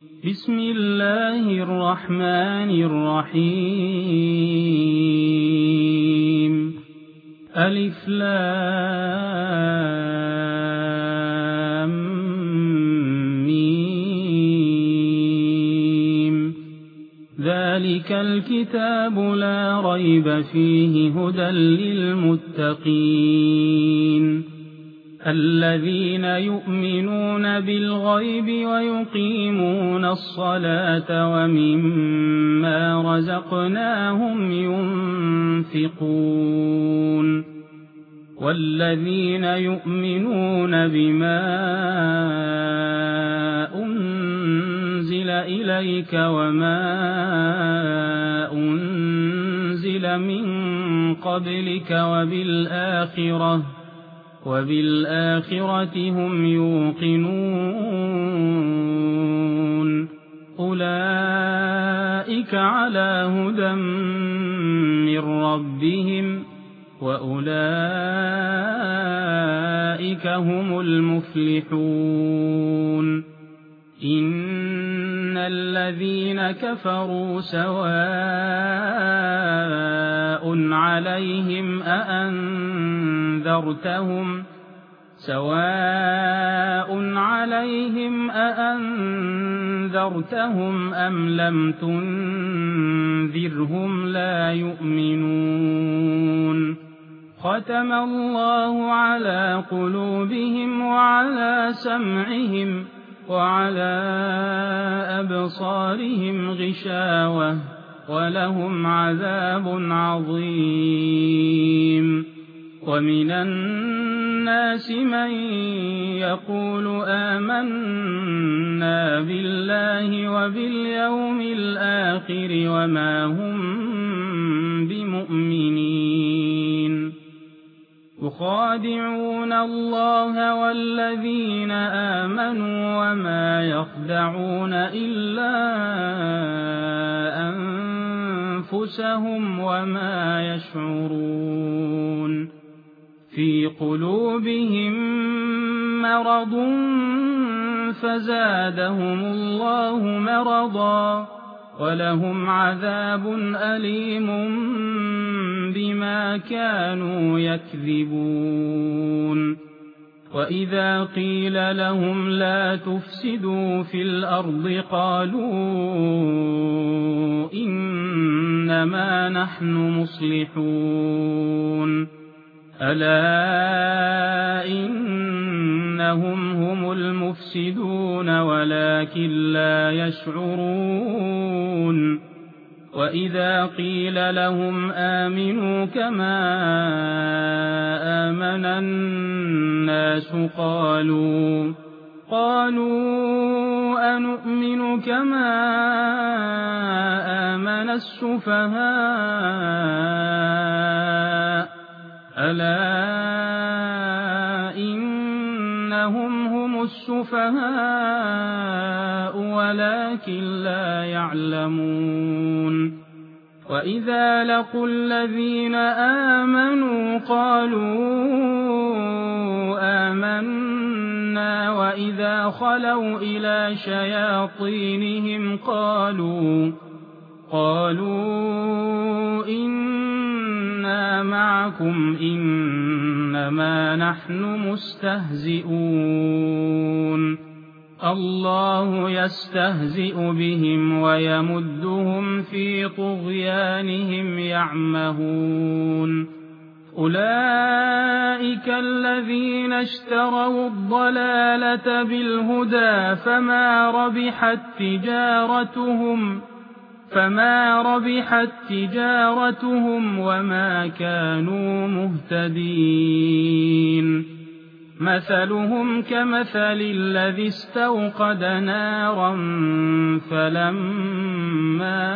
بسم الله الرحمن الرحيم ألف لام ميم ذلك الكتاب لا ريب فيه هدى للمتقين الذين يؤمنون بالغيب ويقيمون الصلاة ومما رزقناهم ينفقون والذين يؤمنون بما أنزل إليك وما أنزل من قبلك وبالآخرة هم يوقنون أولئك على هدى من ربهم وأولئك هم المفلحون إن الذين كفروا سواء عليهم أأنذرتهم أم لم تنذرهم لا يؤمنون ختم الله على قلوبهم وعلى سمعهم وعلى أبصارهم غشاوة ولهم عذاب عظيم ومن الناس من يقول آمنا بالله وباليوم الآخر وما هم بمؤمنين يخادعون الله والذين آمنوا وما يخدعون إلا أنفسهم وما يشعرون في قلوبهم مرض فزادهم الله مرضا ولهم عذاب أليم بما كانوا يكذبون وإذا قيل لهم لا تفسدوا في الأرض قالوا إنما نحن مصلحون ألا إنهم هم المفسدون ولكن لا يشعرون وإذا قيل لهم آمنوا كما آمن الناس قالوا أنؤمن كما آمن السفهاء ألا إنهم هم السفهاء ولكن لا يعلمون وإذا لقوا الذين آمنوا قالوا آمنا وإذا خلوا إلى شياطينهم قالوا إنا معكم إنما نحن مستهزئون الله يستهزئ بهم ويمدهم في طغيانهم يعمهون أولئك الذين اشتروا الضلالة بالهدى فما ربحت تجارتهم وما كانوا مهتدين مثلهم كمثل الذي استوقد نارا فلما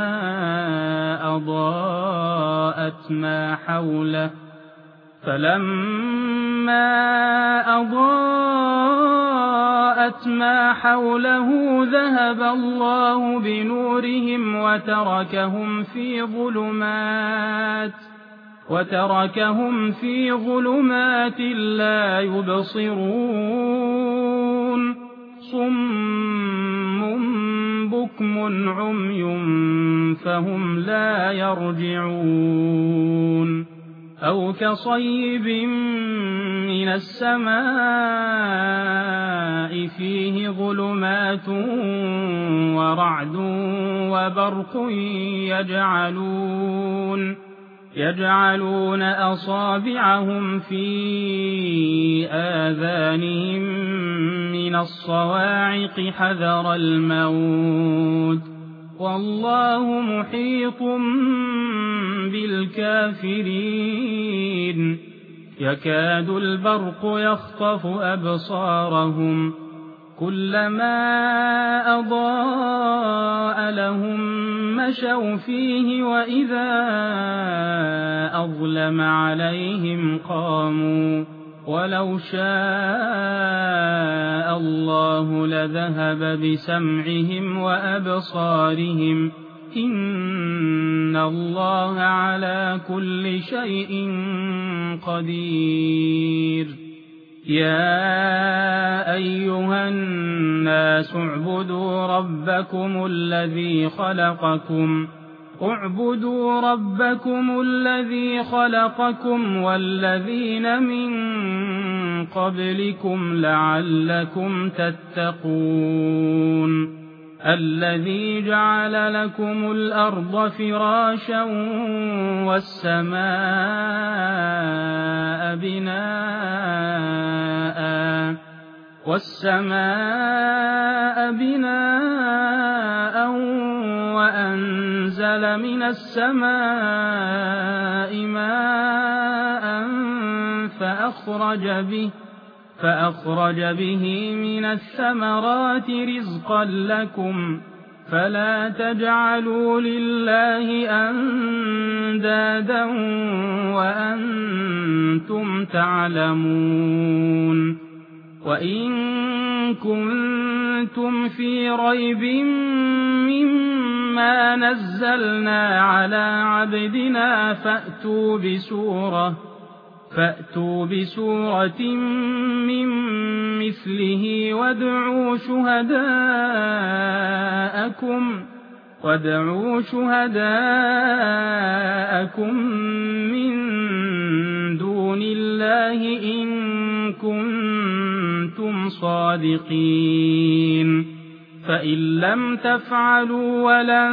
أضاءت ما حوله ذهب الله بنورهم وتركهم في ظلمات لا يبصرون صم بكم عمي فهم لا يرجعون أو كصيب من السماء فيه ظلمات ورعد وبرق يجعلون أصابعهم في آذانهم من الصواعق حذر الموت والله محيط بالكافرين يكاد البرق يخطف أبصارهم كلما أضاء لهم مشوا فيه وإذا أظلم عليهم قاموا ولو شاء الله لذهب بسمعهم وأبصارهم إن الله على كل شيء قدير يا أيها الناس اعبدوا ربكم الذي خلقكم والذين من قبلكم لعلكم تتقون الذي جعل لكم الأرض فراشا والسماء بناء وأنزل من السماء ماء فأخرج به من الثمرات رزقا لكم فلا تجعلوا لله أندادا وأنتم تعلمون وإن كنتم في ريب مما نزلنا على عبدنا فأتوا بسورة من مثله وادعوا شهداءكم من دون الله إن كنتم صادقين فإن لم تفعلوا ولن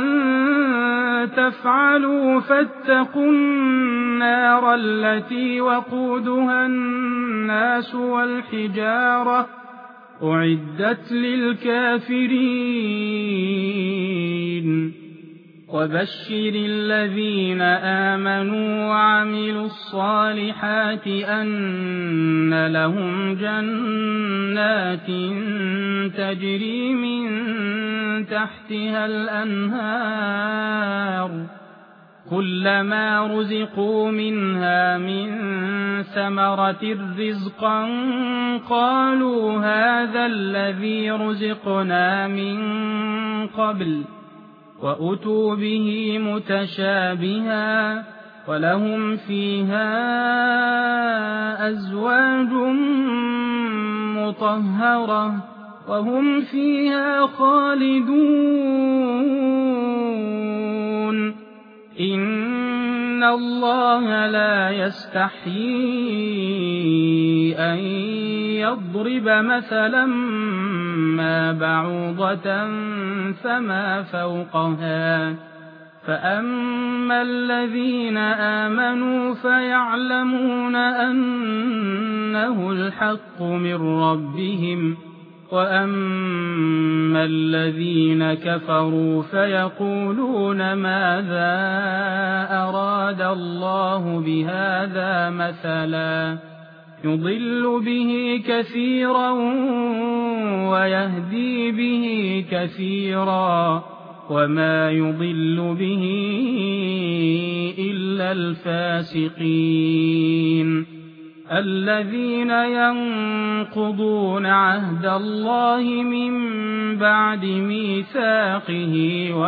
تفعلوا فاتقوا النار التي وقودها الناس والحجارة أعدت للكافرين وبشر الذين آمنوا وعملوا الصالحات أن لهم جنات تجري من تحتها الأنهار كلما رزقوا منها من ثمرة رزقا قالوا هذا الذي رزقنا من قبل وأتوا به متشابها ولهم فيها أزواج مطهرة وهم فيها خالدون إن الله لا يستحيي أن يضرب مثلا ما بعوضة فما فوقها فأما الذين آمنوا فيعلمون أنه الحق من ربهم وأما الذين كفروا فيقولون ماذا أراد الله بهذا مثلا يضل به كثيرا ويهدي به كثيرا وما يضل به إلا الفاسقين الذين ينقضون عهد الله من بعد ميثاقه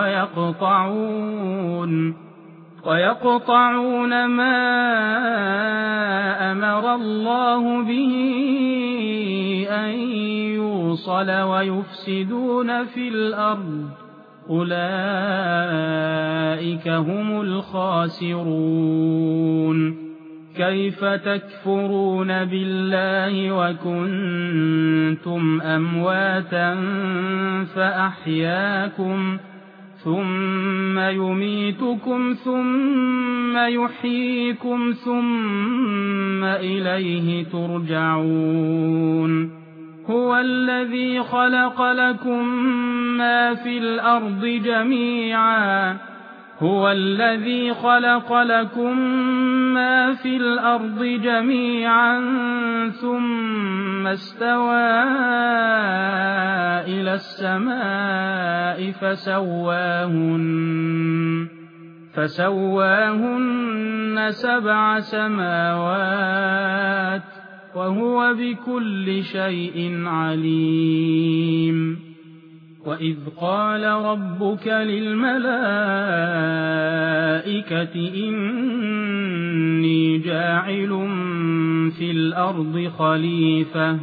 ويقطعون ما أمر الله به أن يوصل ويفسدون في الأرض أولئك هم الخاسرون. كيف تكفرون بالله وكنتم أمواتا فأحياكم ثم يميتكم ثم يحييكم ثم إليه ترجعون. هو الذي خلق لكم ما في الأرض جميعا ثم استوى إلى السماء فسواهن 7 سماوات وهو بكل شيء عليم. وإذ قال ربك للملائكة إني جاعل في الأرض خليفة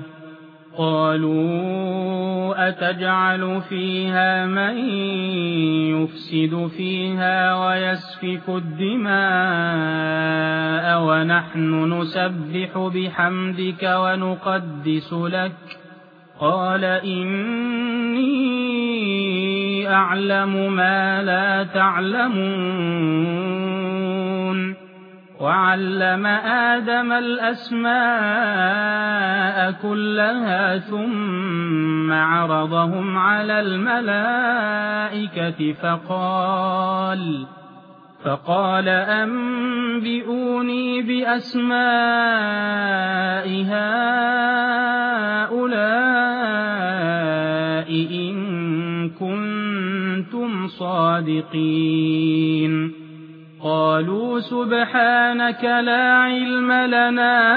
قالوا أتجعل فيها من يفسد فيها ويسفك الدماء ونحن نسبح بحمدك ونقدس لك قال إني أعلم ما لا تعلمون. وعلم آدم الأسماء كلها ثم عرضهم على الملائكة فقال أنبئوني بأسماء هؤلاء إن كنتم صادقين. قالوا سبحانك لا علم لنا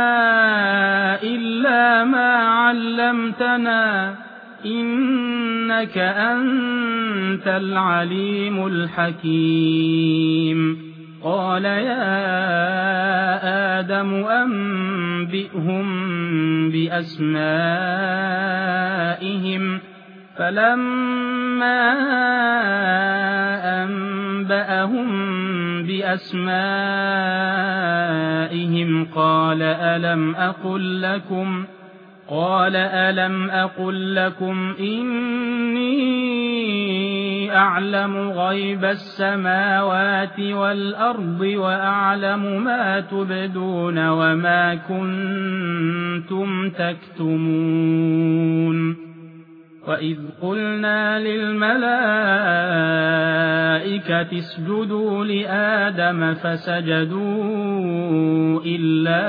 إلا ما علمتنا إنك أنت العليم الحكيم. قال يا آدم أنبئهم بأسمائهم فلما أنبأهم بأسمائهم قال ألم أقل لكم إني أعلم غيب السماوات والأرض وأعلم ما تبدون وما كنتم تكتمون. وإذ قلنا للملائكة اسجدوا لآدم فسجدوا إلا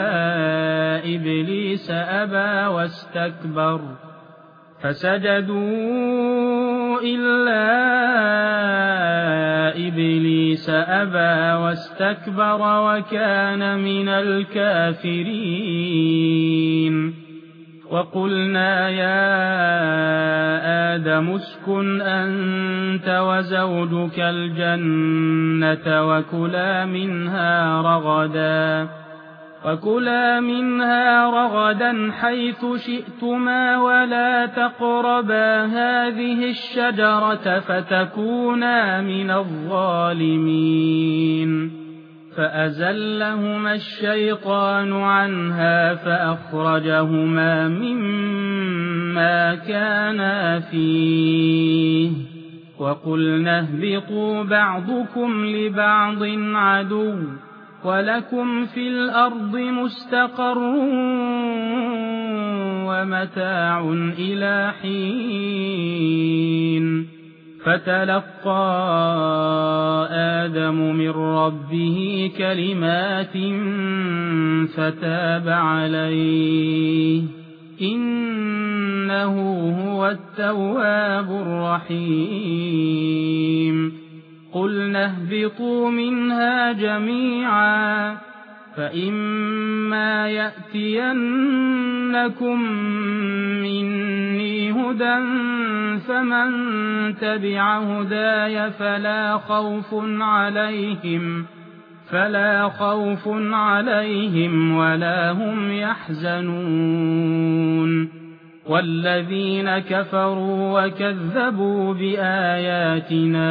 إبليس أبى واستكبر وكان من الكافرين. وقلنا يا آدم اسكن أنت وزوجك الجنة وكلا منها رغدا حيث شئتما ولا تقربا هذه الشجرة فتكونا من الظالمين. فأزلهما الشيطان عنها فأخرجهما مما كانا فيه وقلنا اهبطوا بعضكم لبعض عدو ولكم في الأرض مستقر ومتاع إلى حين. فتلقى آدم من ربه كلمات فتاب عليه إنه هو التواب الرحيم. قلنا اهبطوا منها جميعا فإما يأتينكم مني هدى فمن تبع هداي فلا خوف عليهم ولا هم يحزنون. والذين كفروا وكذبوا بآياتنا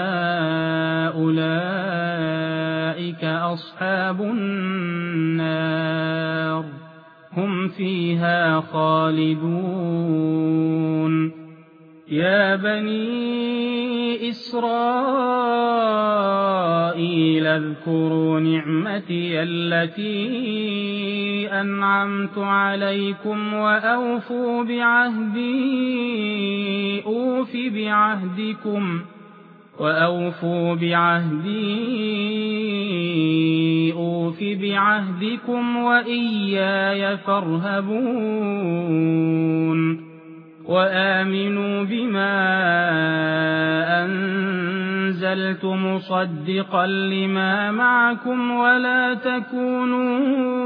أولئك أصحاب النار هم فيها خالدون. يا بني إسرائيل اذكروا نعمتي التي أنعمت عليكم وأوفوا بعهدي أوف بعهدكم وإياي فارهبون. وآمنوا بما أنزلت مصدقا لما معكم ولا تكونوا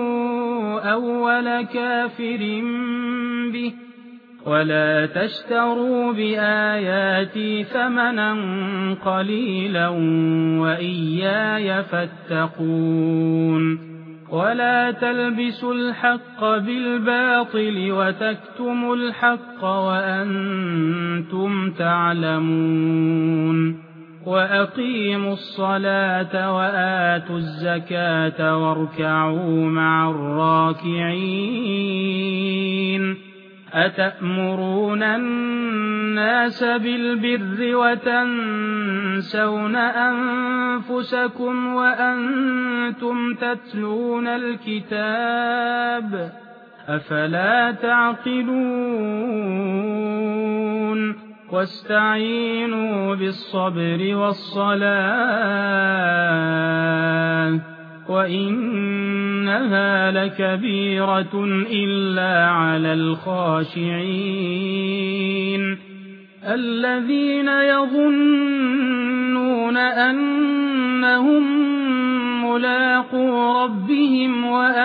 أول كافر به ولا تشتروا بآياتي ثمنا قليلا وإياي فاتقون. ولا تلبسوا الحق بالباطل وتكتموا الحق وأنتم تعلمون. وأقيموا الصلاة وآتوا الزكاة واركعوا مع الراكعين. أتأمرون الناس بالبر وتنسون أنفسكم وأنتم تتلون الكتاب أفلا تعقلون. واستعينوا بالصبر والصلاة وإنها لكبيرة إلا على الخاشعين الذين يظنون أنهم ملاقو ربهم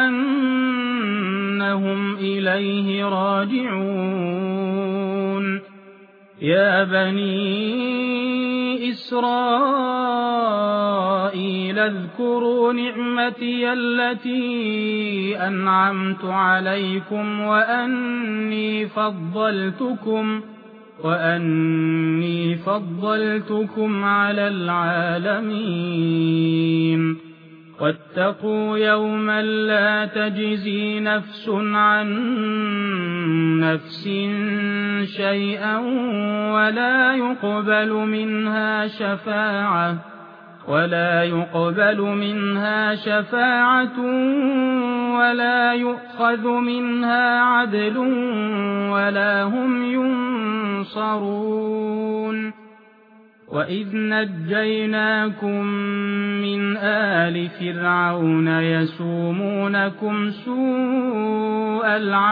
وأنهم إليه راجعون. يا بني إسرائيل اذكروا نعمتي التي أنعمت عليكم وأني فضلتكم على العالمين. واتقوا يوما لا تجزي نفس عن نفس شيئا ولا يقبل منها شفاعة ولا يؤخذ منها عدل ولا هم ينصرون. وإذ نجيناكم من آل فرعون يسومونكم سوء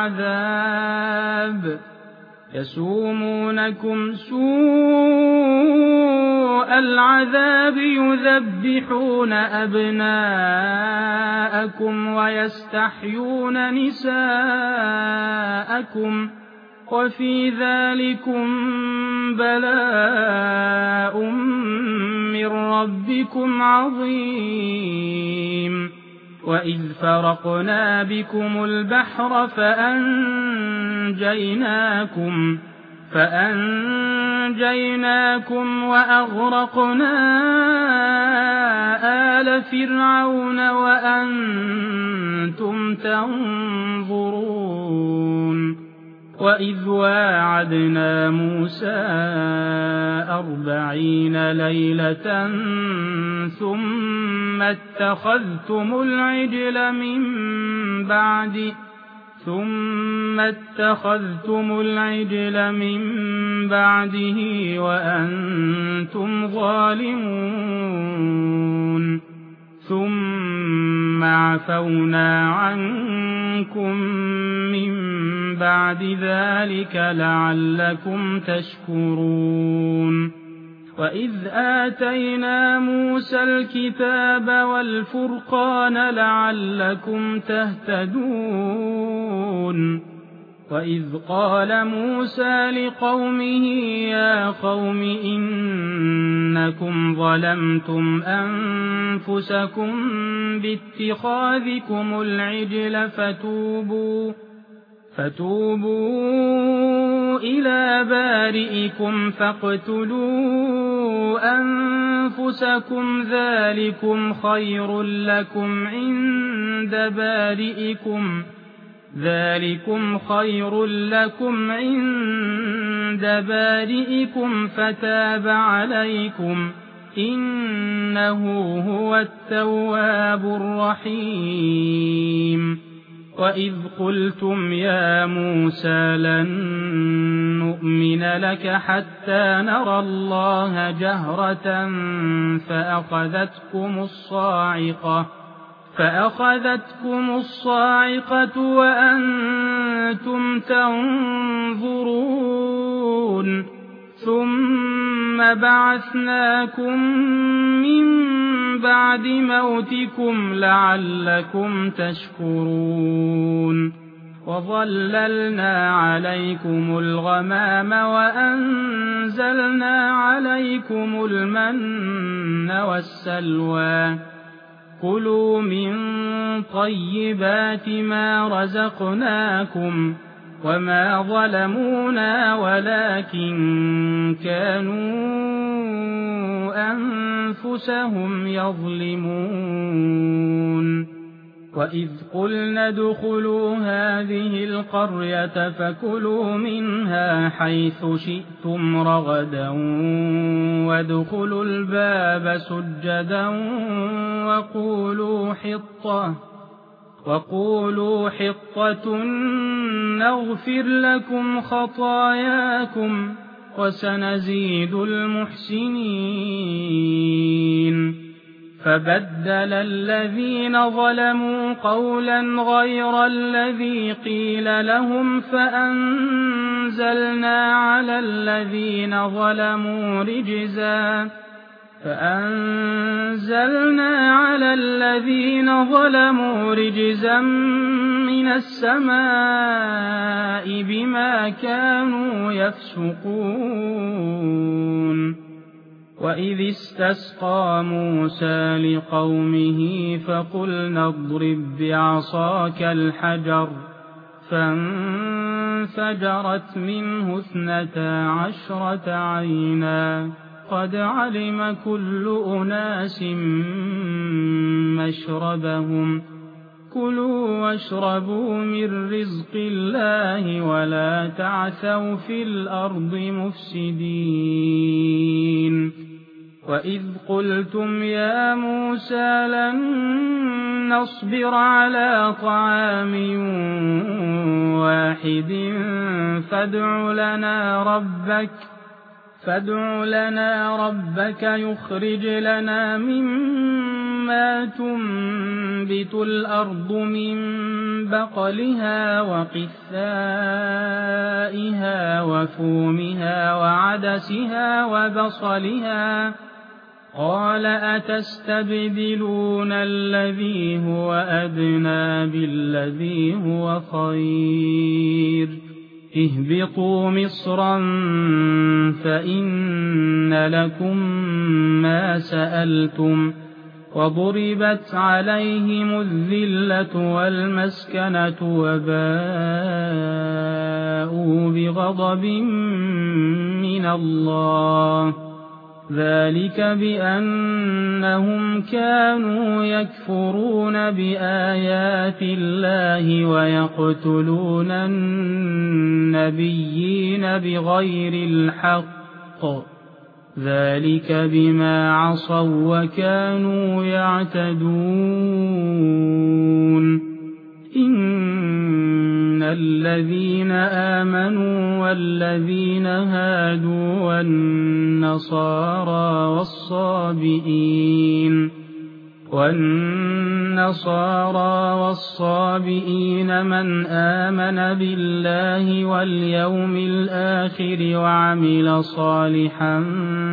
العذاب يذبحون أبناءكم ويستحيون نساءكم وفي ذلكم بلاء من ربكم عظيم. وإذ فرقنا بكم البحر فأنجيناكم وأغرقنا آل فرعون وأنتم تنظرون. وإذ واعدنا موسى 40 ليلة ثم اتخذتم العجل من بعده وأنتم ظالمون. ثم عفونا عنكم من بعد ذلك لعلكم تشكرون. وإذ آتينا موسى الكتاب والفرقان لعلكم تهتدون. وإذ قال موسى لقومه يا قوم إنكم ظلمتم أنفسكم باتخاذكم العجل فتوبوا إلى بارئكم فاقتلوا أنفسكم ذلكم خير لكم عند بارئكم فتاب عليكم إنه هو التواب الرحيم. وإذ قلتم يا موسى لن نؤمن لك حتى نرى الله جهرة فأخذتكم الصاعقة وأنتم تنظرون ثم بعثناكم من بعد موتكم لعلكم تشكرون. وظللنا عليكم الغمام وأنزلنا عليكم المن والسلوى كلوا من طيبات ما رزقناكم وما ظلمونا ولكن كانوا أنفسهم يظلمون. وإذ قلنا ادخلوا هذه القرية فكلوا منها حيث شئتم رغدا وادخلوا الباب سجدا وقولوا حطة نغفر لكم خطاياكم وسنزيد المحسنين. فبدل الذين ظلموا قولا غير الذي قيل لهم فأنزلنا على الذين ظلموا رجزا من السماء بما كانوا يفسقون. وإذ استسقى موسى لقومه فقلنا اضرب بعصاك الحجر فانفجرت منه 12 عينا قد علم كل أناس مشربهم كلوا واشربوا من رزق الله ولا تعثوا في الأرض مفسدين. وإذ قلتم يا موسى لن نصبر على طعام واحد فادع لنا ربك يخرج لنا مما تنبت الأرض من بقلها وقثائها وفومها وعدسها وبصلها قال أتستبدلون الذي هو أدنى بالذي هو خير اهبطوا مصرا فإن لكم ما سألتم وضربت عليهم الذلة والمسكنة وباءوا بغضب من الله ذلك بأنهم كانوا يكفرون بآيات الله ويقتلون النبيين بغير الحق ذلك بما عصوا وكانوا يعتدون. إن الذين آمنوا والذين هادوا والنصارى والصابئين من آمن بالله واليوم الآخر وعمل صالحا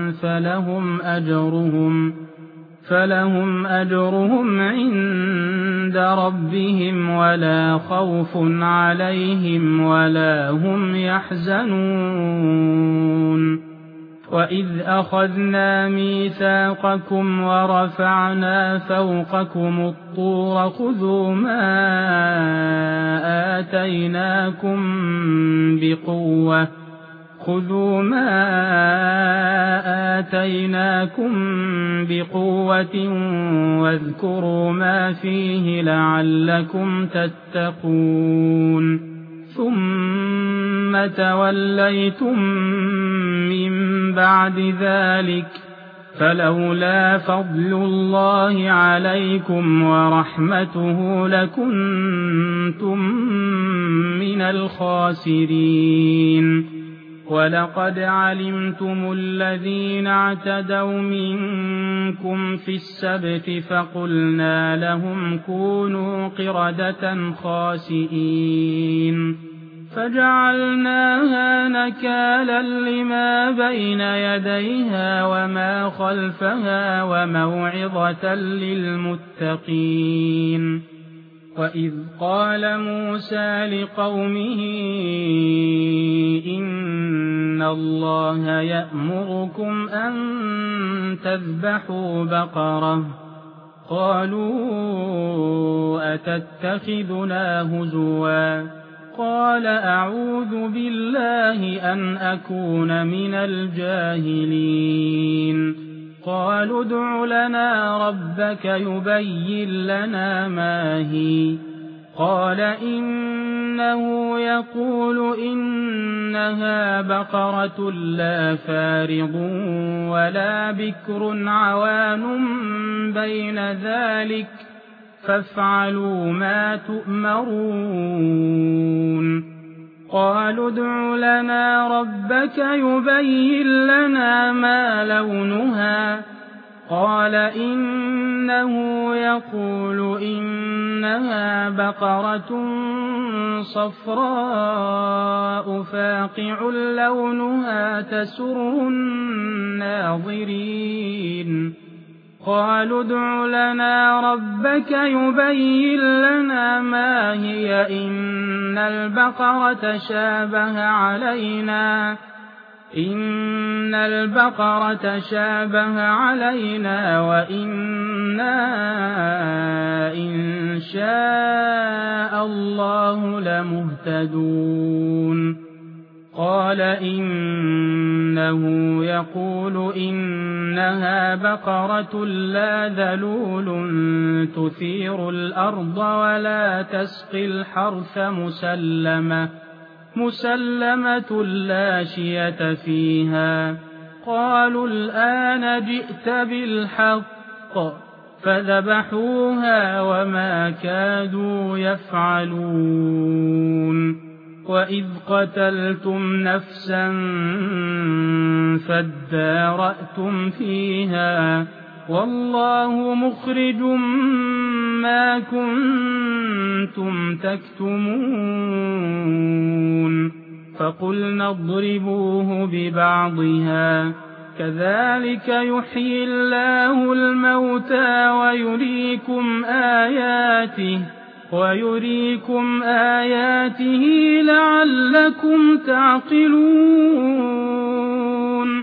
فلهم أجرهم عند ربهم ولا خوف عليهم ولا هم يحزنون. وإذ أخذنا ميثاقكم ورفعنا فوقكم الطور خذوا ما آتيناكم بقوة واذكروا ما فيه لعلكم تتقون ثم توليتم من بعد ذلك فلولا فضل الله عليكم ورحمته لكنتم من الخاسرين ولقد علمتم الذين اعتدوا منكم في السبت فقلنا لهم كونوا قردة خاسئين فجعلناها نكالا لما بين يديها وما خلفها وموعظة للمتقين وإذ قال موسى لقومه إن الله يأمركم أن تذبحوا بقرة قالوا أتتخذنا هزوا قال أعوذ بالله أن أكون من الجاهلين قالوا ادع لنا ربك يبين لنا ما هي قال إنه يقول إنها بقرة لا فارض ولا بكر عوان بين ذلك فافعلوا ما تؤمرون قالوا ادع لنا ربك يبين لنا ما لونها قال إنه يقول إنها بقرة صفراء فاقع لونها تسر الناظرين قالوا ادع لنا ربك يبين لنا ما هي إن البقرة شابه علينا وإنا إن شاء الله لمهتدون قال إنه يقول إنها بقرة لا ذلول تثير الأرض ولا تسقي الحرث مسلمة لا شية فيها قالوا الآن جئت بالحق فذبحوها وما كادوا يفعلون وإذ قتلتم نفسا فادارأتم فيها والله مخرج ما كنتم تكتمون فقلنا اضربوه ببعضها كذلك يحيي الله الموتى ويريكم آياته لعلكم تعقلون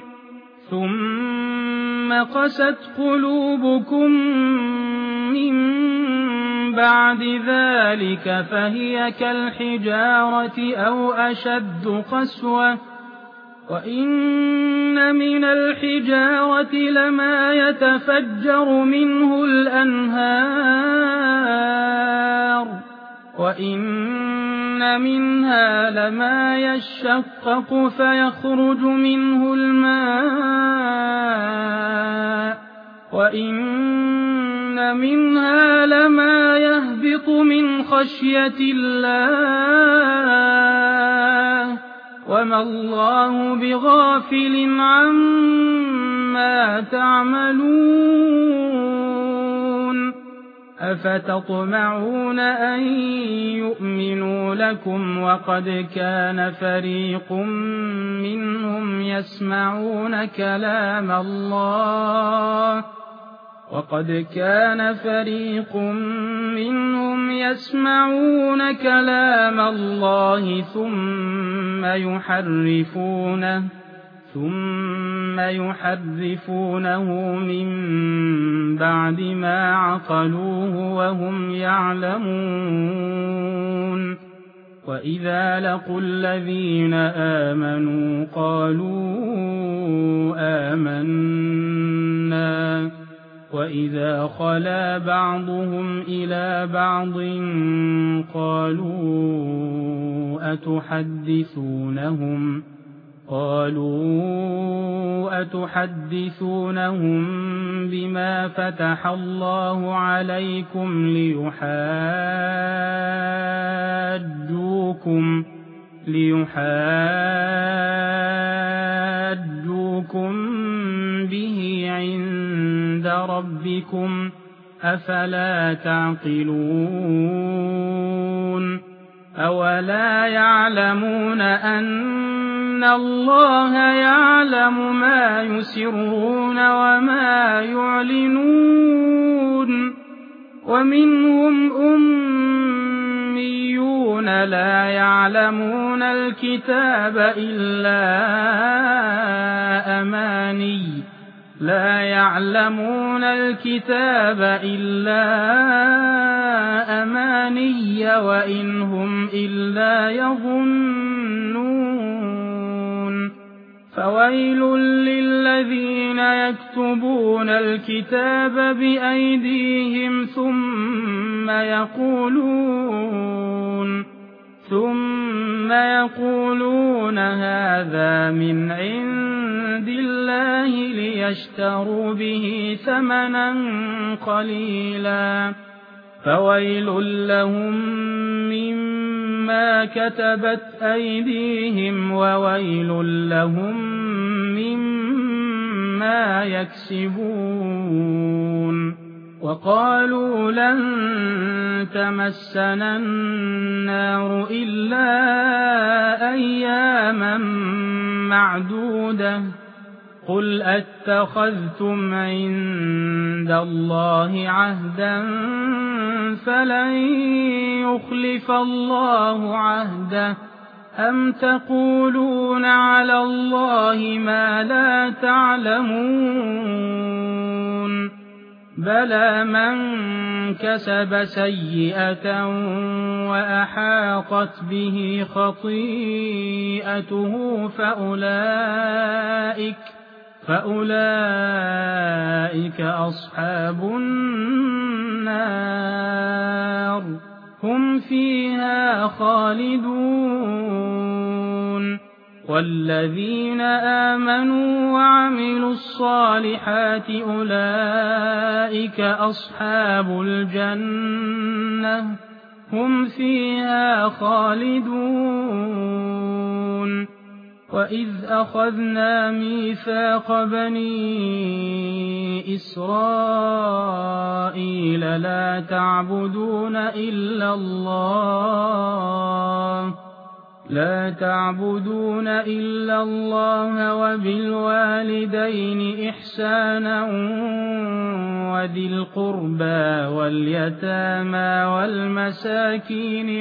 ثم قست قلوبكم من بعد ذلك فهي كالحجارة أو أشد قسوة وإن من الحجارة لما يتفجر منه الأنهار وإن منها لما يشقق فيخرج منه الماء وإن منها لما يهبط من خشية الله وما الله بغافل عما تعملون أفتطمعون أن يؤمنوا لكم وقد كان فريق منهم يسمعون كلام الله ثم يحرفونه من بعد ما عقلوه وهم يعلمون وإذا لقوا الذين آمنوا قالوا آمنا وإذا خلا بعضهم إلى بعض قالوا أتحدثونهم بما فتح الله عليكم ليحاجوكم به عند ربكم أفلا تعقلون أولا يعلمون أن الله يعلم ما يسرون وما يعلنون ومنهم أميون لا يعلمون الكتاب إلا أماني وإن هم إلا يظنون فويل للذين يكتبون الكتاب بأيديهم ثم يقولون هذا من عند الله ليشتروا به ثمنا قليلا فويل لهم مما كتبت أيديهم وويل لهم مما يكسبون وقالوا لن تمسنا النار إلا أياما معدودة قل أتخذتم عند الله عهدا فلن يخلف الله عهده أم تقولون على الله ما لا تعلمون بلى من كسب سيئة وأحاطت به خطيئته فأولئك أصحاب النار هم فيها خالدون والذين آمنوا وعملوا الصالحات أولئك أصحاب الجنة هم فيها خالدون وإذ أخذنا ميثاق بني إسرائيل لا تعبدون إلا الله وبالوالدين إحسانا وذي القربى واليتامى والمساكين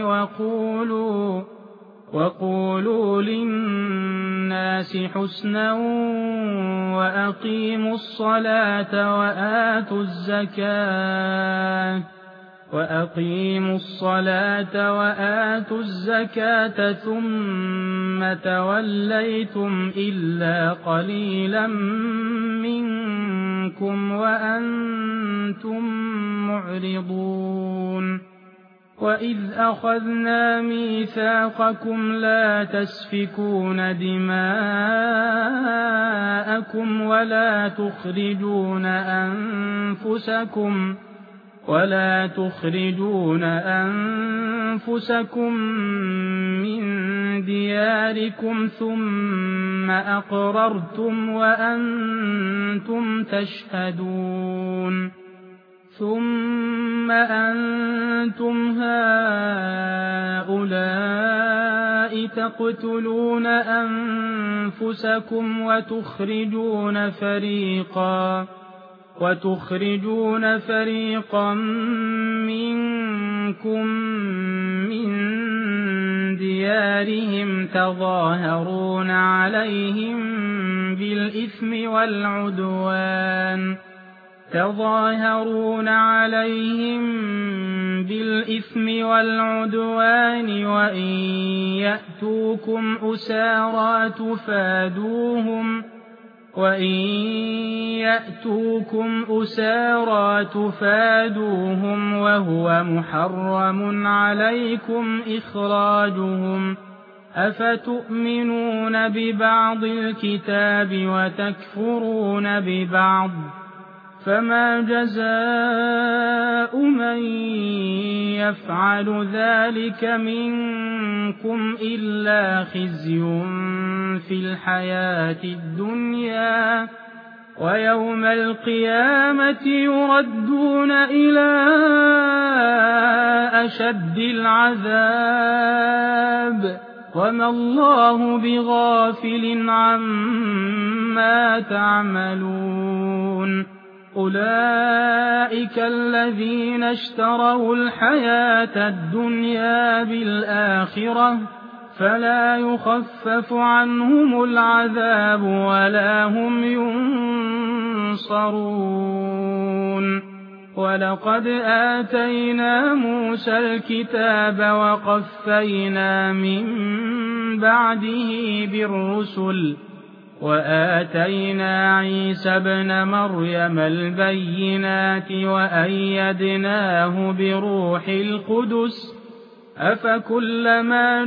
وقولوا للناس حسنا وأقيموا الصلاة وآتوا الزكاة ثم توليتم إلا قليلا منكم وأنتم معرضون وإذ أخذنا ميثاقكم لا تسفكون دماءكم ولا تخرجون أنفسكم من دياركم ثم أقررتم وأنتم تشهدون ثم أنتم هؤلاء تقتلون أنفسكم وتخرجون فريقا منكم من ديارهم تظاهرون عليهم بالإثم والعدوان وإن يأتوكم أسارى تفادوهم وهو محرم عليكم إخراجهم أفتؤمنون ببعض الكتاب وتكفرون ببعض فما جزاء من يفعل ذلك منكم إلا خزي في الحياة الدنيا ويوم القيامة يردون إلى أشد العذاب وما الله بغافل عما تعملون أولئك الذين اشتروا الحياة الدنيا بالآخرة فلا يخفف عنهم العذاب ولا هم ينصرون ولقد آتينا موسى الكتاب وقفينا من بعده بالرسل وآتينا عيسى ابن مريم البينات وأيدناه بروح القدس أفكلما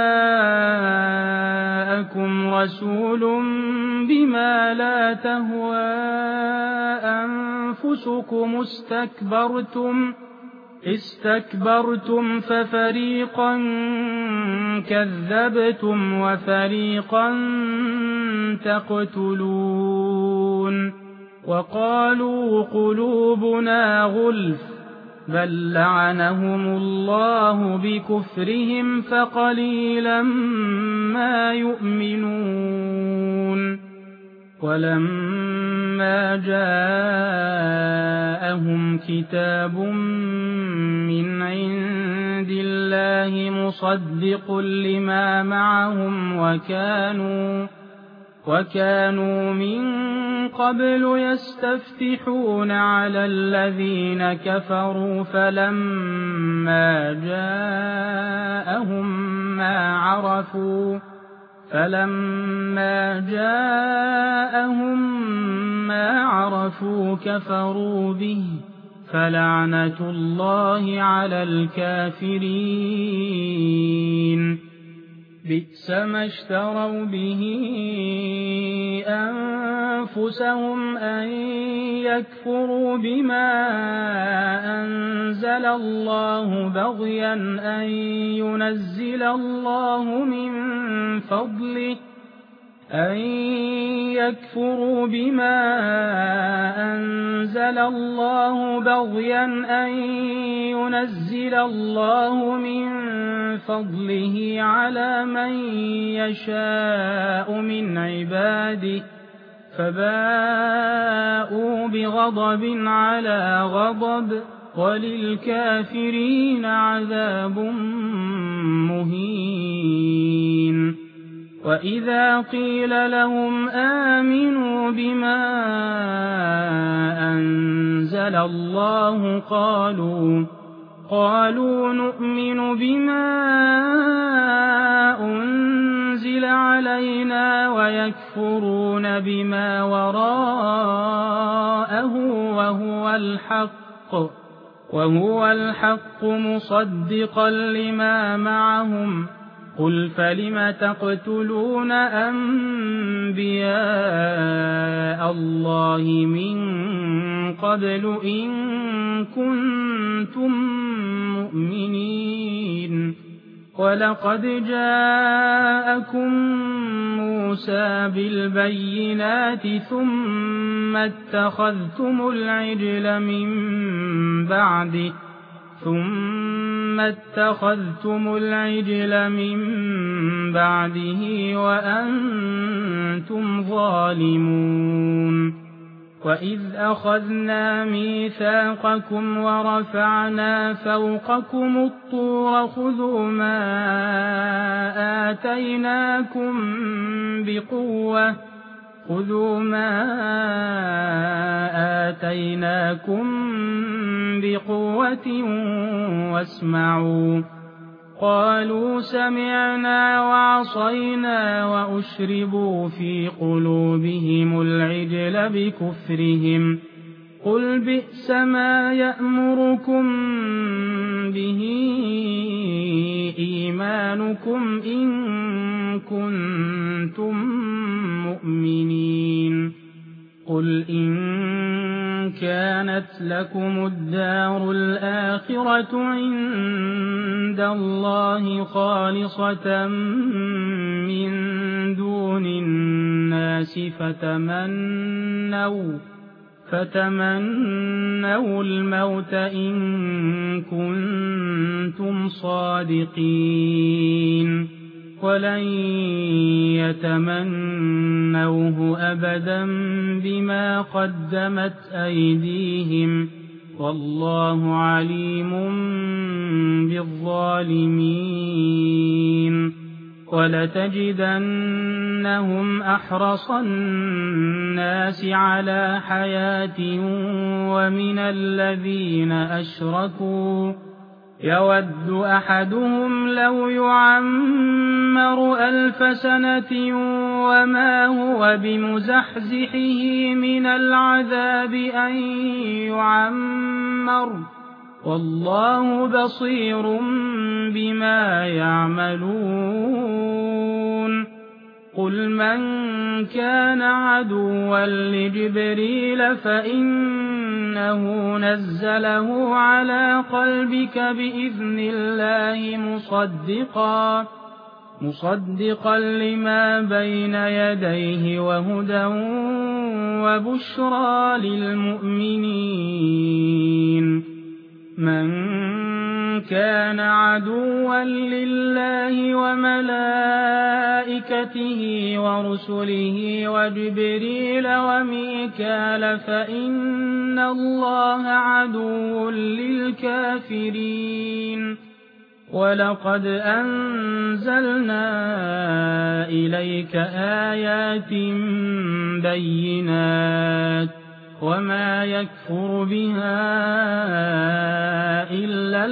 جاءكم رسول بما لا تهوى أنفسكم استكبرتم ففريقا كذبتم وفريقا تقتلون وقالوا قلوبنا غلف بل لعنهم الله بكفرهم فقليلا ما يؤمنون ولما جاءهم كتاب من عند الله مصدق لما معهم وكانوا من قبل يستفتحون على الذين كفروا فلما جاءهم ما عرفوا كفروا به فلعنة الله على الكافرين بئس ما اشتروا به أنفسهم أن يكفروا بما أنزل الله بغيا أن ينزل الله من فضله على من يشاء من عباده فباءوا بغضب على غضب وللكافرين عذاب مهين وإذا قيل لهم آمنوا بما أنزل الله قالوا نؤمن بما أنزل علينا ويكفرون بما وراءه وهو الحق مصدقا لما معهم قل فلم تقتلون أنبياء الله من قبل إن كنتم مؤمنين ولقد جاءكم موسى بالبينات ثم اتخذتم العجل من بعده وأنتم ظالمون وإذ أخذنا ميثاقكم ورفعنا فوقكم الطور خذوا ما آتيناكم بقوة واسمعوا قالوا سمعنا وعصينا وأشربوا في قلوبهم العجل بكفرهم قل بئس ما يأمركم به إيمانكم إن كنتم مؤمنين قل إن كانت لكم الدار الآخرة عند الله خالصة من دون الناس فتمنوا الموت إن كنتم صادقين ولن يتمنوه أبدا بما قدمت أيديهم والله عليم بالظالمين ولتجدنهم أحرص الناس على حياة ومن الذين أشركوا يود أحدهم لو يعمر 1000 سنة وما هو بمزحزحه من العذاب أن يعمر والله بصير بما يعملون قل من كان عدوا لجبريل فإنه نزله على قلبك بإذن الله مصدقا لما بين يديه وهدى وبشرى للمؤمنين من كان عدوا لله وملائكته ورسله وجبريل وميكال فإن الله عدو للكافرين ولقد أنزلنا إليك آيات بينات وما يكفر بها إلا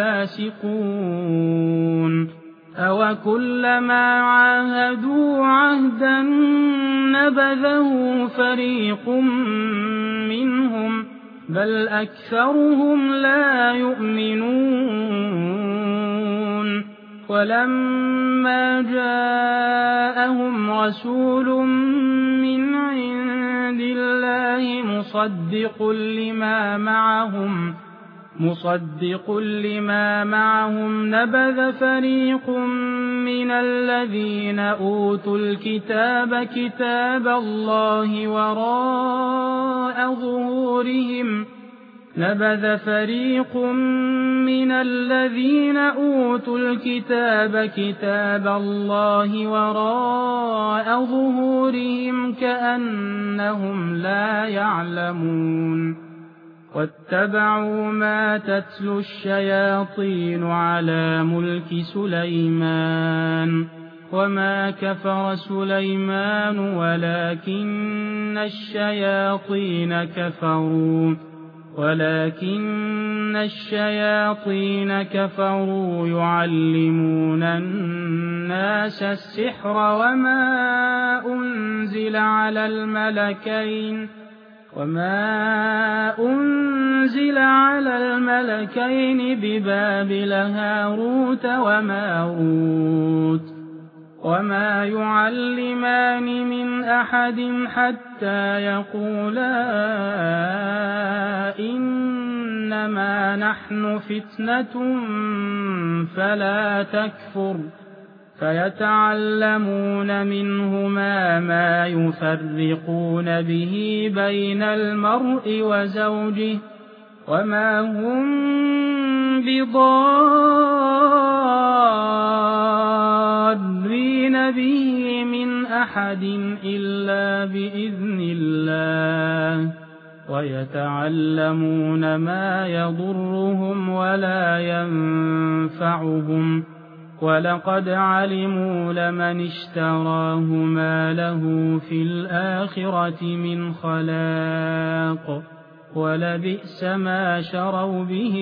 الفاسقون أوكلما عاهدوا عهدا نبذه فريق منهم بل أكثرهم لا يؤمنون ولما جاءهم رسول من عند الله مصدق لما معهم نبذ فريق من الذين أوتوا الكتاب كتاب الله وراء ظهورهم نبذ فريق من الذين أوتوا الكتاب كتاب الله وراء ظهورهم كأنهم لا يعلمون واتبعوا ما تتلو الشياطين على ملك سليمان وما كفر سليمان ولكن الشياطين كفروا يعلمون الناس السحر وما أنزل على الملكين ببابل هاروت وماروت وما يعلمان من أحد حتى يقولا إنما نحن فتنة فلا تكفر فيتعلمون منهما ما يفرقون به بين المرء وزوجه وما هم بضارين به من أحد إلا بإذن الله ويتعلمون ما يضرهم ولا ينفعهم ولقد علموا لمن اشتراه ما له في الآخرة من خلاق ولبئس ما شروا به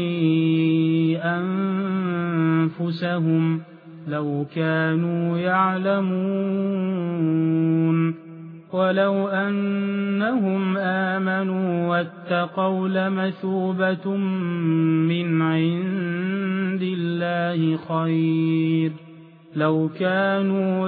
أنفسهم لو كانوا يعلمون ولو أنهم آمنوا واتقوا لمثوبة من عند الله خير لو كانوا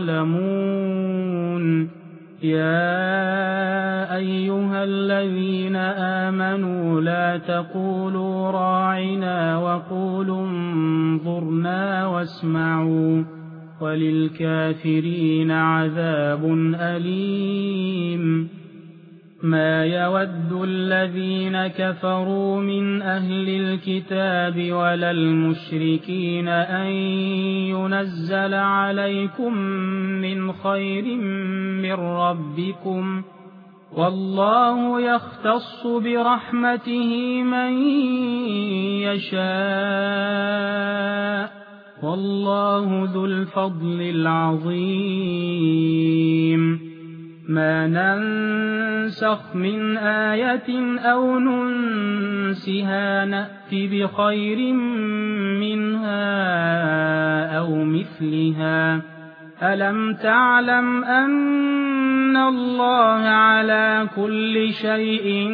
يعلمون يا أيها الذين آمنوا لا تقولوا راعنا وقولوا انظرنا واسمعوا وللكافرين عذاب أليم ما يود الذين كفروا من أهل الكتاب ولا المشركين أن ينزل عليكم من خير من ربكم والله يختص برحمته من يشاء والله ذو الفضل العظيم ما ننسخ من آية أو ننسها نأت بخير منها أو مثلها ألم تعلم أن الله على كل شيء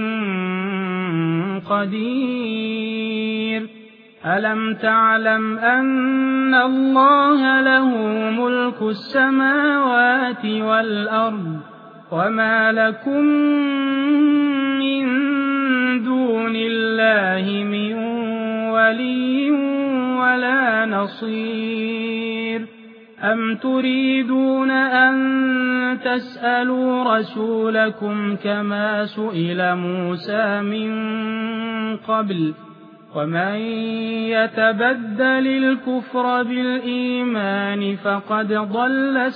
قدير ألم تعلم أن الله له ملك السماوات والأرض وما لكم من دون الله من ولي ولا نصير أم تريدون أن تسألوا رسولكم كما سئل موسى من قبل ومن يتبدل الكفر بالإيمان فقد ضل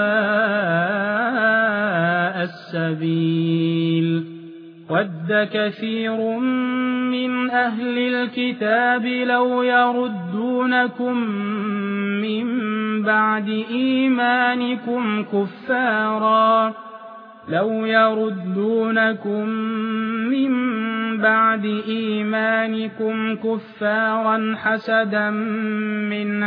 سواء السبيل ود كثير من أهل الكتاب لو يردونكم من بعد إيمانكم كفارا حسدا من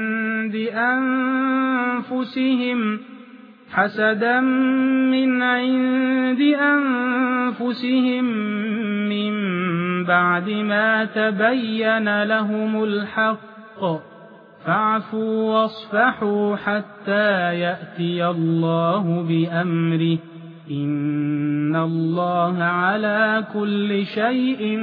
عند أنفسهم من بعد ما تبين لهم الحق فاعفوا واصفحوا حتى يأتي الله بأمره إن الله على كل شيء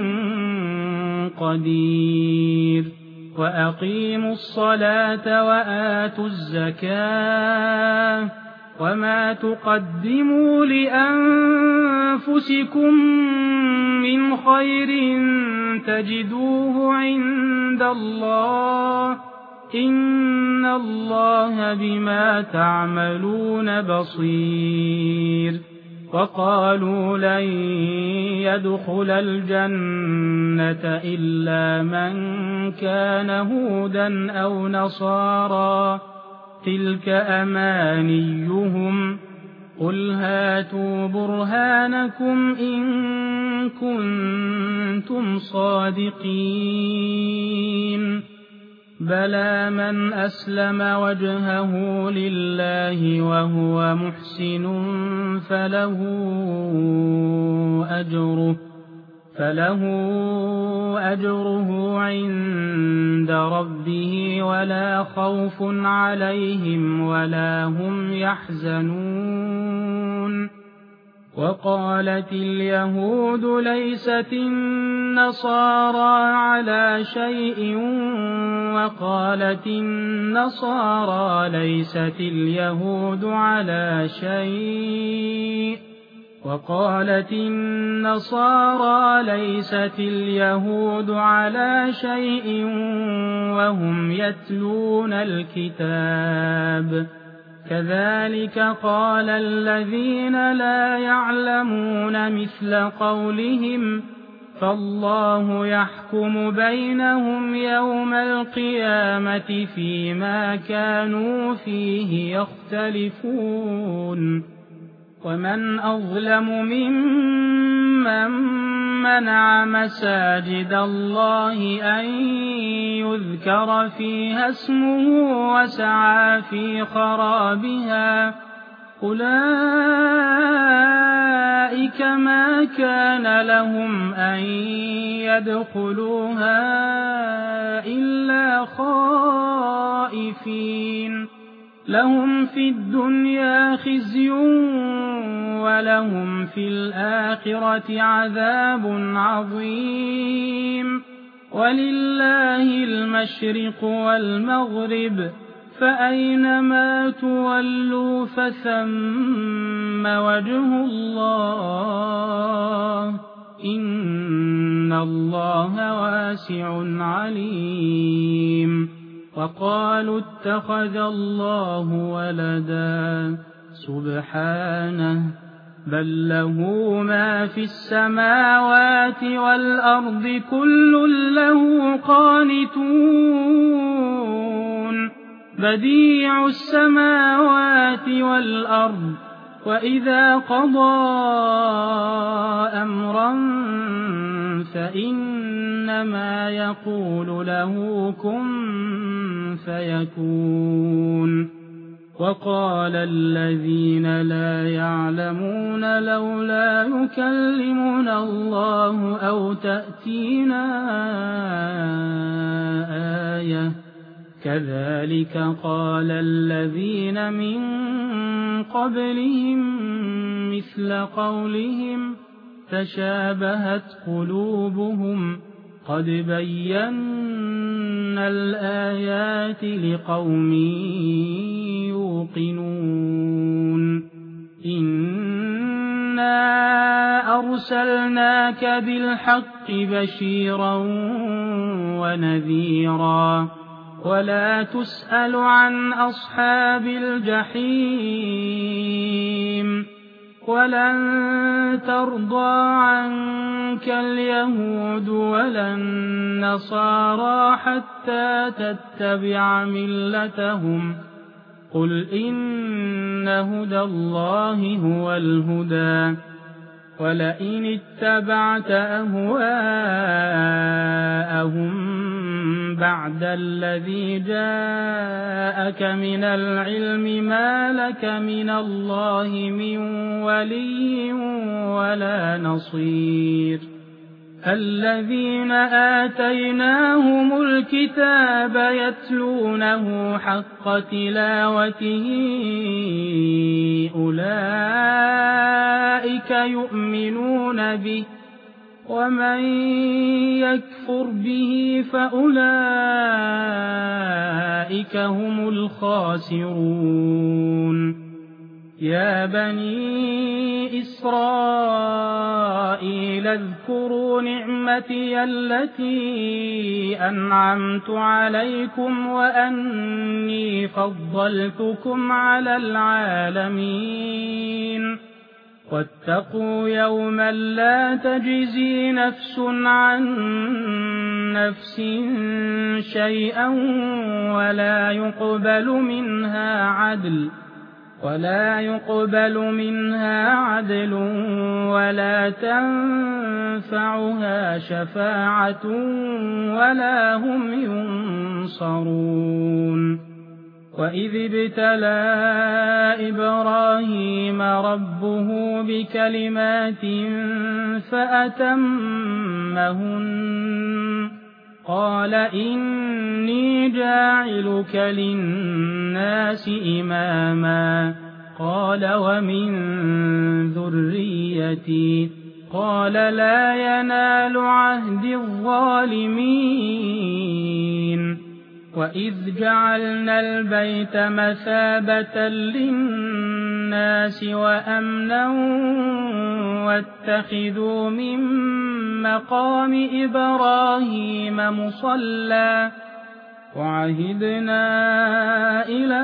قدير وأقيموا الصلاة وآتوا الزكاة وما تقدموا لأنفسكم من خير تجدوه عند الله إن الله بما تعملون بصير وقالوا لن يدخل الجنة إلا من كان هودا أو نصارى تلك أمانيهم قل هاتوا برهانكم إن كنتم صادقين بلى من أسلم وجهه لله وهو محسن فله أجره عند ربه ولا خوف عليهم ولا هم يحزنون وقالت اليهود ليست النصارى على شيء وقالت النصارى ليست اليهود على شيء وقالت النصارى ليست اليهود على شيء وهم يتلون الكتاب كذلك قال الذين لا يعلمون مثل قولهم فالله يحكم بينهم يوم القيامة فيما كانوا فيه يختلفون ومن أظلم ممن منع مساجد الله أن يذكر فيها اسمه وسعى في خرابها أولئك ما كان لهم أن يدخلوها إلا خائفين لهم في الدنيا خزي ولهم في الآخرة عذاب عظيم ولله المشرق والمغرب فأينما تولوا فثم وجه الله إن الله واسع عليم وقالوا اتخذ الله ولدا سبحانه بل له ما في السماوات والأرض كل له قانتون بديع السماوات والأرض وإذا قضى أمرا فإنما يقول له كن فيكون وقال الذين لا يعلمون لولا يكلمنا الله أو تأتينا آية كذلك قال الذين من قبلهم مثل قولهم تشابهت قلوبهم قد بينا الآيات لقوم يوقنون إنا أرسلناك بالحق بشيرا ونذيرا ولا تسأل عن أصحاب الجحيم ولن ترضى عنك اليهود ولا النصارى حتى تتبع ملتهم قل إن هدى الله هو الهدى ولئن اتبعت أهواءهم بعد الذي جاءك من العلم ما لك من الله من ولي ولا نصير الذين آتيناهم الكتاب يتلونه حق تلاوته أولئك يؤمنون به ومن يكفر به فأولئك هم الخاسرون يا بني إسرائيل اذكروا نعمتي التي أنعمت عليكم وأني فضلتكم على العالمين واتقوا يوما لا تجزي نفس عن نفس شيئا ولا يقبل منها عدل ولا تنفعها شفاعة ولا هم ينصرون وإذ ابتلى إبراهيم ربه بكلمات فأتمهن قال إني جاعلك للناس إماما قال ومن ذريتي قال لا ينال عهد الظالمين وإذ جعلنا البيت مثابة للناس وأمنا واتخذوا من مقام إبراهيم مصلى وعهدنا إلى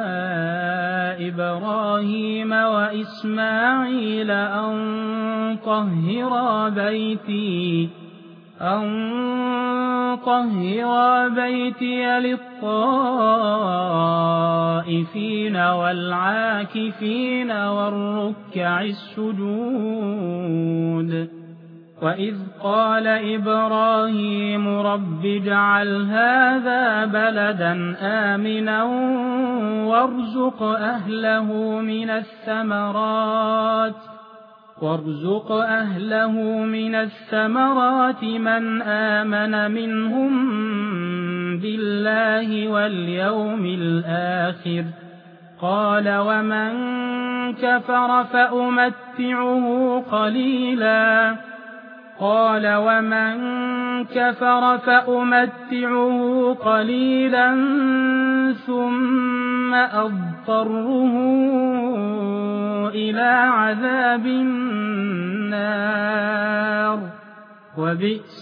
إبراهيم وإسماعيل أن طهرا بيتي للطائفين والعاكفين والركع السجود وإذ قال إبراهيم رب اجعل هذا بلدا آمنا وارزق أهله من الثمرات من آمن منهم بالله واليوم الآخر قال ومن كفر فأمتعه قليلا ثم أضطره إلى عذاب النار وبئس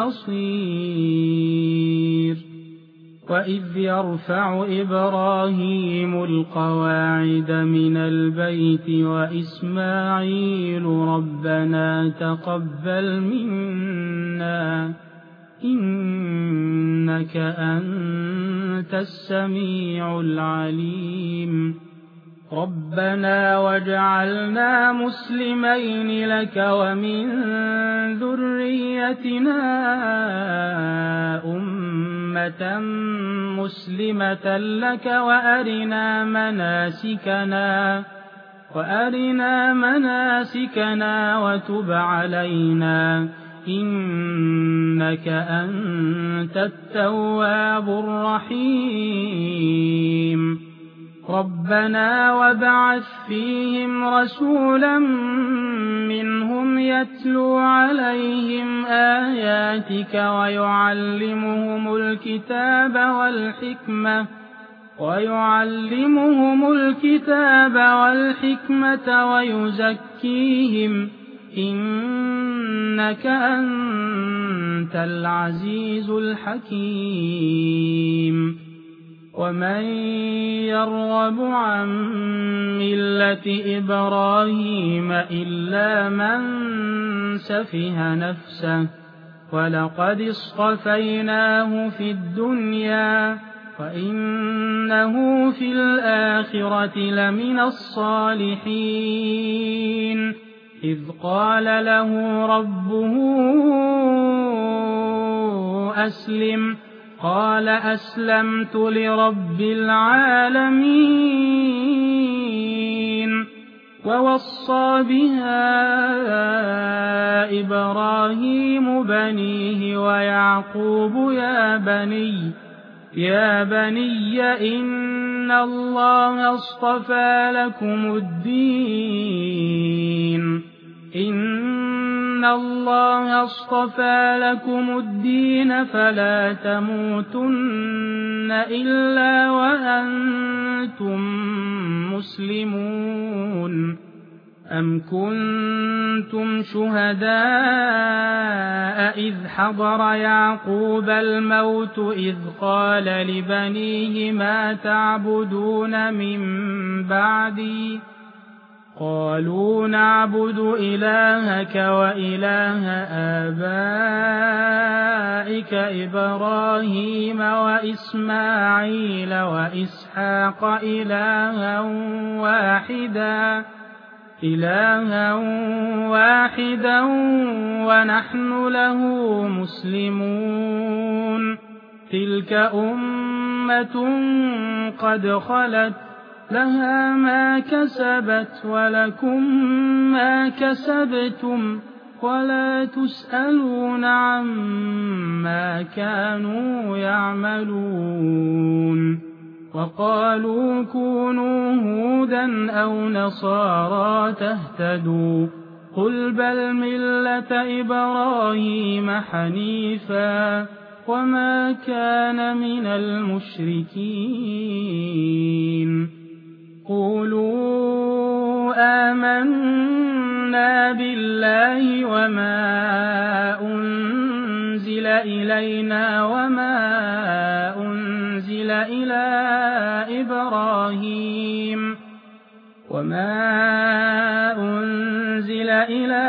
المصير وإذ يرفع إبراهيم القواعد من البيت وإسماعيل ربنا تقبل منا إنك أنت السميع العليم ربنا واجعلنا مسلمين لك ومن ذريتنا أمة مسلمة لك وأرنا مناسكنا وتب علينا إنك أنت التواب الرحيم ربنا وابعث فيهم رسولا منهم يتلو عليهم آياتك ويعلمهم الكتاب والحكمة ويزكيهم إنك أنت العزيز الحكيم ومن يرغب عن ملة إبراهيم إلا من سفه نفسه ولقد اصطفيناه في الدنيا وإنه في الآخرة لمن الصالحين إذ قال له ربه أسلم قال أسلمت لرب العالمين ووصى بها إبراهيم بنيه ويعقوب يا بني إن الله اصطفى لكم الدين فلا تموتن إلا وأنتم مسلمون أم كنتم شهداء إذ حضر يعقوب الموت إذ قال لبنيه ما تعبدون من بعدي قالوا نعبد إلهك وإله آبائك إبراهيم وإسماعيل وإسحاق إلها واحدا ونحن له مسلمون تلك أمة قد خلت لها ما كسبت ولكم ما كسبتم ولا تسألون عما كانوا يعملون وقالوا كونوا هودا أو نصارى تهتدوا قل بل ملة إبراهيم حنيفا وما كان من المشركين قولوا آمنا بالله وما أنزل إلينا وما أنزل أنزل إلى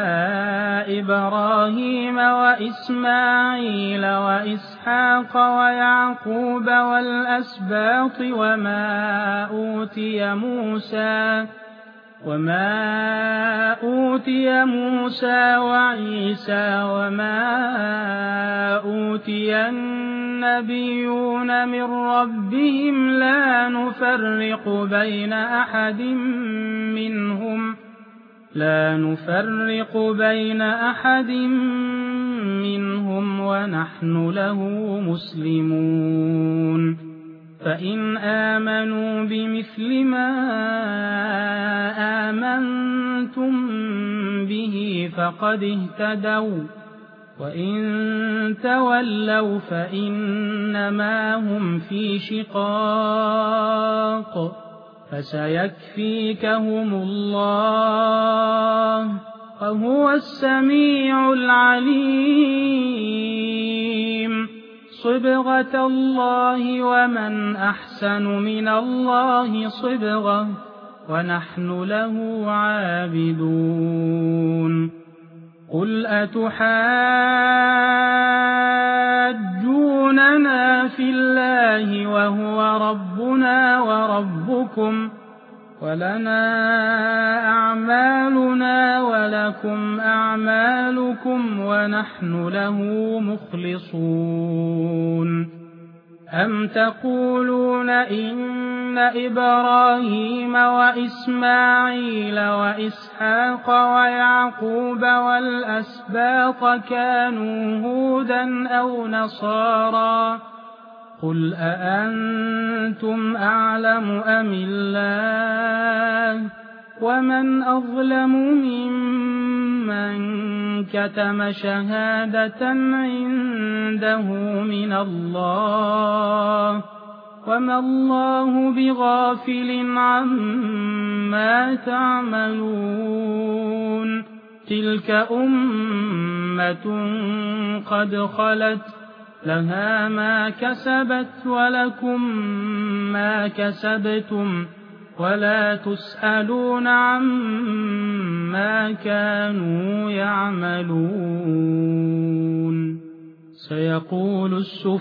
إبراهيم وإسماعيل وإسحاق ويعقوب والأسباط وما أوتي موسى وعيسى وما أوتي النبيون من ربهم لا نفرق بين أحد منهم ونحن له مسلمون فإن آمنوا بمثل ما آمنتم به فقد اهتدوا وإن تولوا فإنما هم في شقاق فسيكفيكهم الله وهو السميع العليم صبغة الله ومن أحسن من الله صبغة ونحن له عابدون قل أتحاجوننا في الله وهو ربنا وربكم ولنا أعمالنا ولكم أعمالكم ونحن له مخلصون أم تقولون إن إبراهيم وإسماعيل وإسحاق ويعقوب والأسباط كانوا هودا أو نصارى قل أأنتم أعلم أم الله ومن أظلم ممن كتم شهادة عنده من الله وما الله بغافل عما تعملون تلك أمة قد خلت لها ما كسبت ولكم ما كسبتم ولا تسألون عما كانوا يعملون سيقول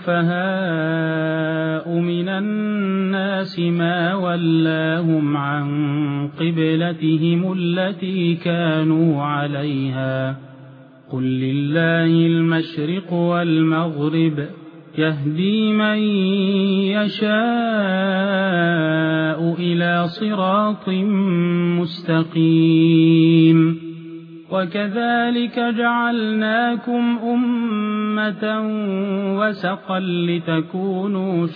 السفهاء من الناس ما ولاهم عن قبلتهم التي كانوا عليها قل لله المشرق والمغرب يهدي من يشاء إلى صراط مستقيم وكذلك جعلناكم أمة وسطا لتكونوا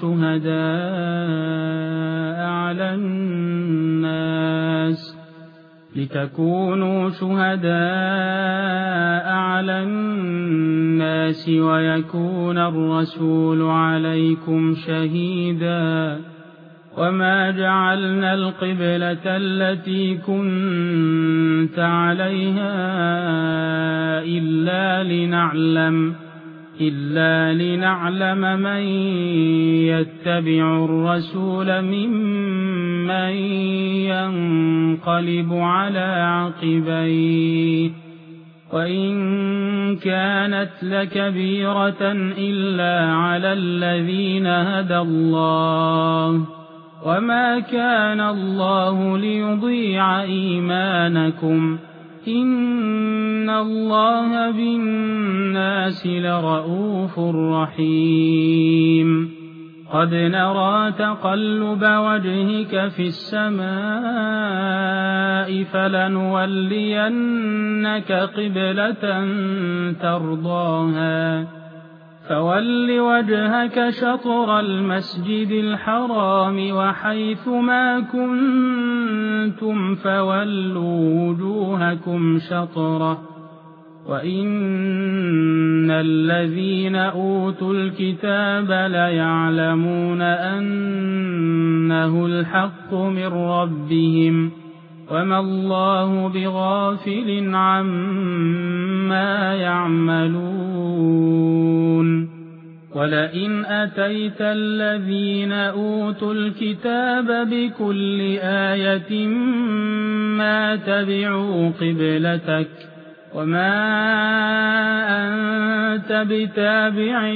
شهداء على الناس ويكون الرسول عليكم شهيدا وما جعلنا القبلة التي كنت عليها إلا لنعلم من يتبع الرسول ممن ينقلب على عقبيه وإن كانت لكبيرة إلا على الذين هدى الله وما كان الله ليضيع إيمانكم إن الله بالناس لرءوف رحيم قد نرى تقلب وجهك في السماء فلنولينك قبلة ترضاها فول وجهك شطر المسجد الحرام وحيث ما كنتم فولوا وجوهكم شطره وإن الذين أوتوا الكتاب ليعلمون أنه الحق من ربهم وما الله بغافل عما يعملون ولئن أتيت الذين أوتوا الكتاب بكل آية ما تبعوا قبلتك وما أنت بتابع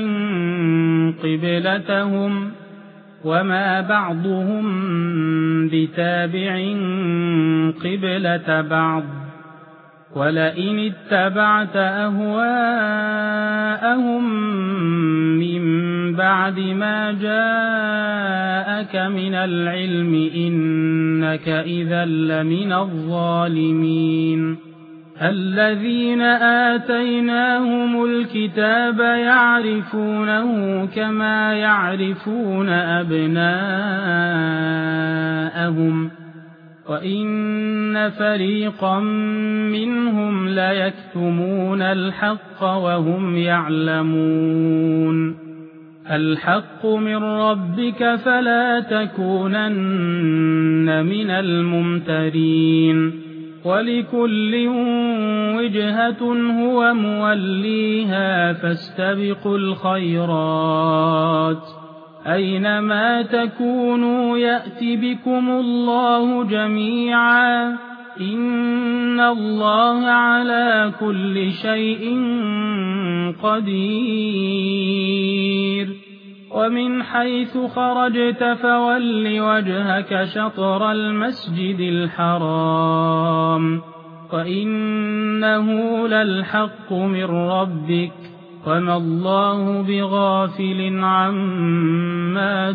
قبلتهم وما بعضهم بتابع قبلة بعض ولئن اتبعت أهواءهم من بعد ما جاءك من العلم إنك إذا لمن الظالمين الذين آتيناهم الكتاب يعرفونه كما يعرفون أبناءهم وإن فريقا منهم ليكتمون الحق وهم يعلمون الحق من ربك فلا تكونن من الممترين ولكل وجهة هو موليها فاستبقوا الخيرات أينما تكونوا يأت بكم الله جميعا إن الله على كل شيء قدير ومن حيث خرجت فول وجهك شطر المسجد الحرام وإنه للحق من ربك وما الله بغافل عما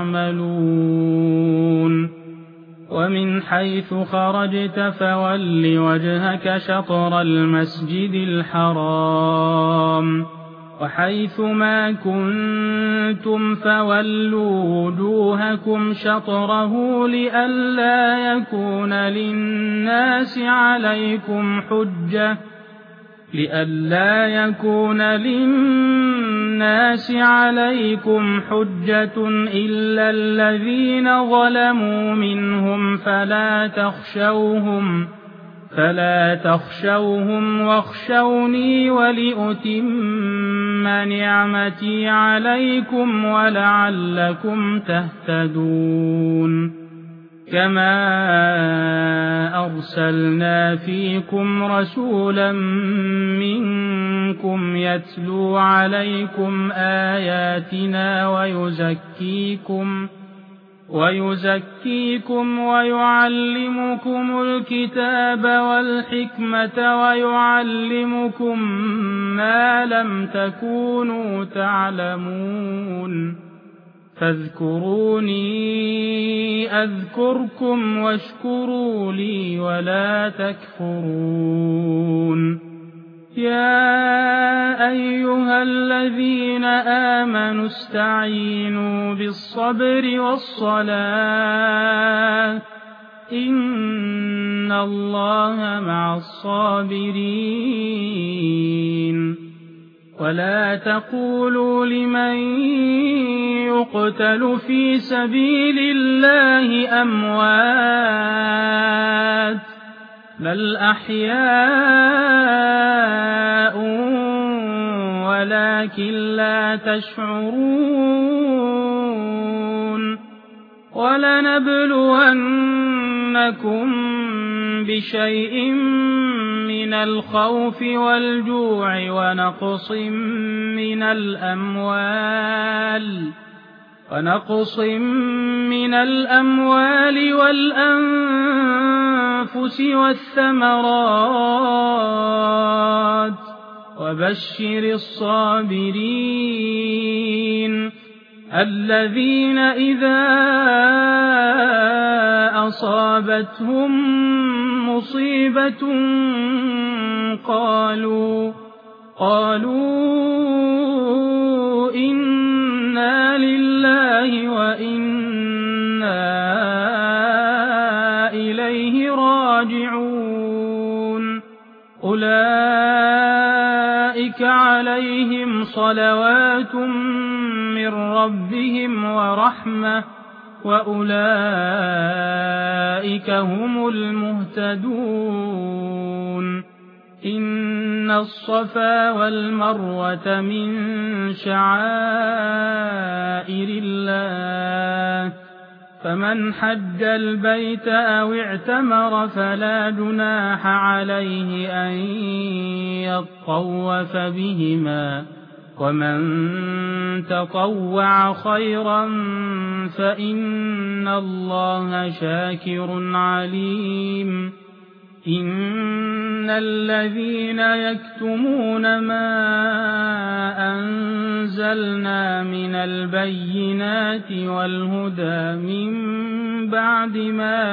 تعملون ومن حيث خرجت فول وجهك شطر المسجد الحرام وحيث ما كنتم فولوا وجوهكم شطره لئلا يكون للناس عليكم حجة إلا الذين ظلموا منهم فلا تخشوهم واخشوني ولأتم نعمتي عليكم ولعلكم تهتدون كما أرسلنا فيكم رسولا منكم يتلو عليكم آياتنا ويزكيكم ويعلمكم الكتاب والحكمة ويعلمكم ما لم تكونوا تعلمون فاذكروني أذكركم واشكروا لي ولا تكفرون يا أيها الذين آمنوا استعينوا بالصبر والصلاة إن الله مع الصابرين ولا تقولوا لمن يقتل في سبيل الله أموات بل أحياء ولكن لا تشعرون ولنبلونكم بشيء من الخوف والجوع ونقص من الأموال والأنفس والثمرات وبشر الصابرين الذين إذا أصابتهم مصيبة قالوا إنا لله وإنا إليه راجعون أولئك عليهم صلوات من ربهم ورحمة وأولئك هم المهتدون إن الصفا والمروة من شعائر الله فمن حج البيت أو اعتمر فلا جناح عليه أن يطوف بهما ومن تطوع خيرا فإن الله شاكر عليم إن الذين يكتمون ما أنزلنا من البينات والهدى من بعد ما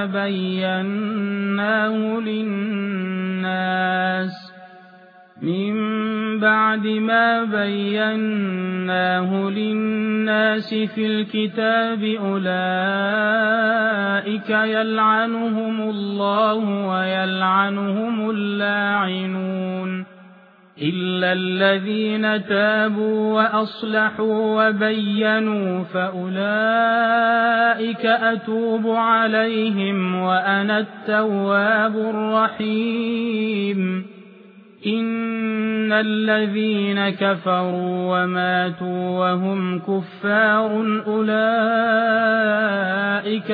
بيناه للناس في الكتاب أولئك يلعنهم الله ويلعنهم اللاعنون إلا الذين تابوا وأصلحوا وبينوا فأولئك أتوب عليهم وأنا التواب الرحيم إن الذين كفروا وماتوا وهم كفار أولئك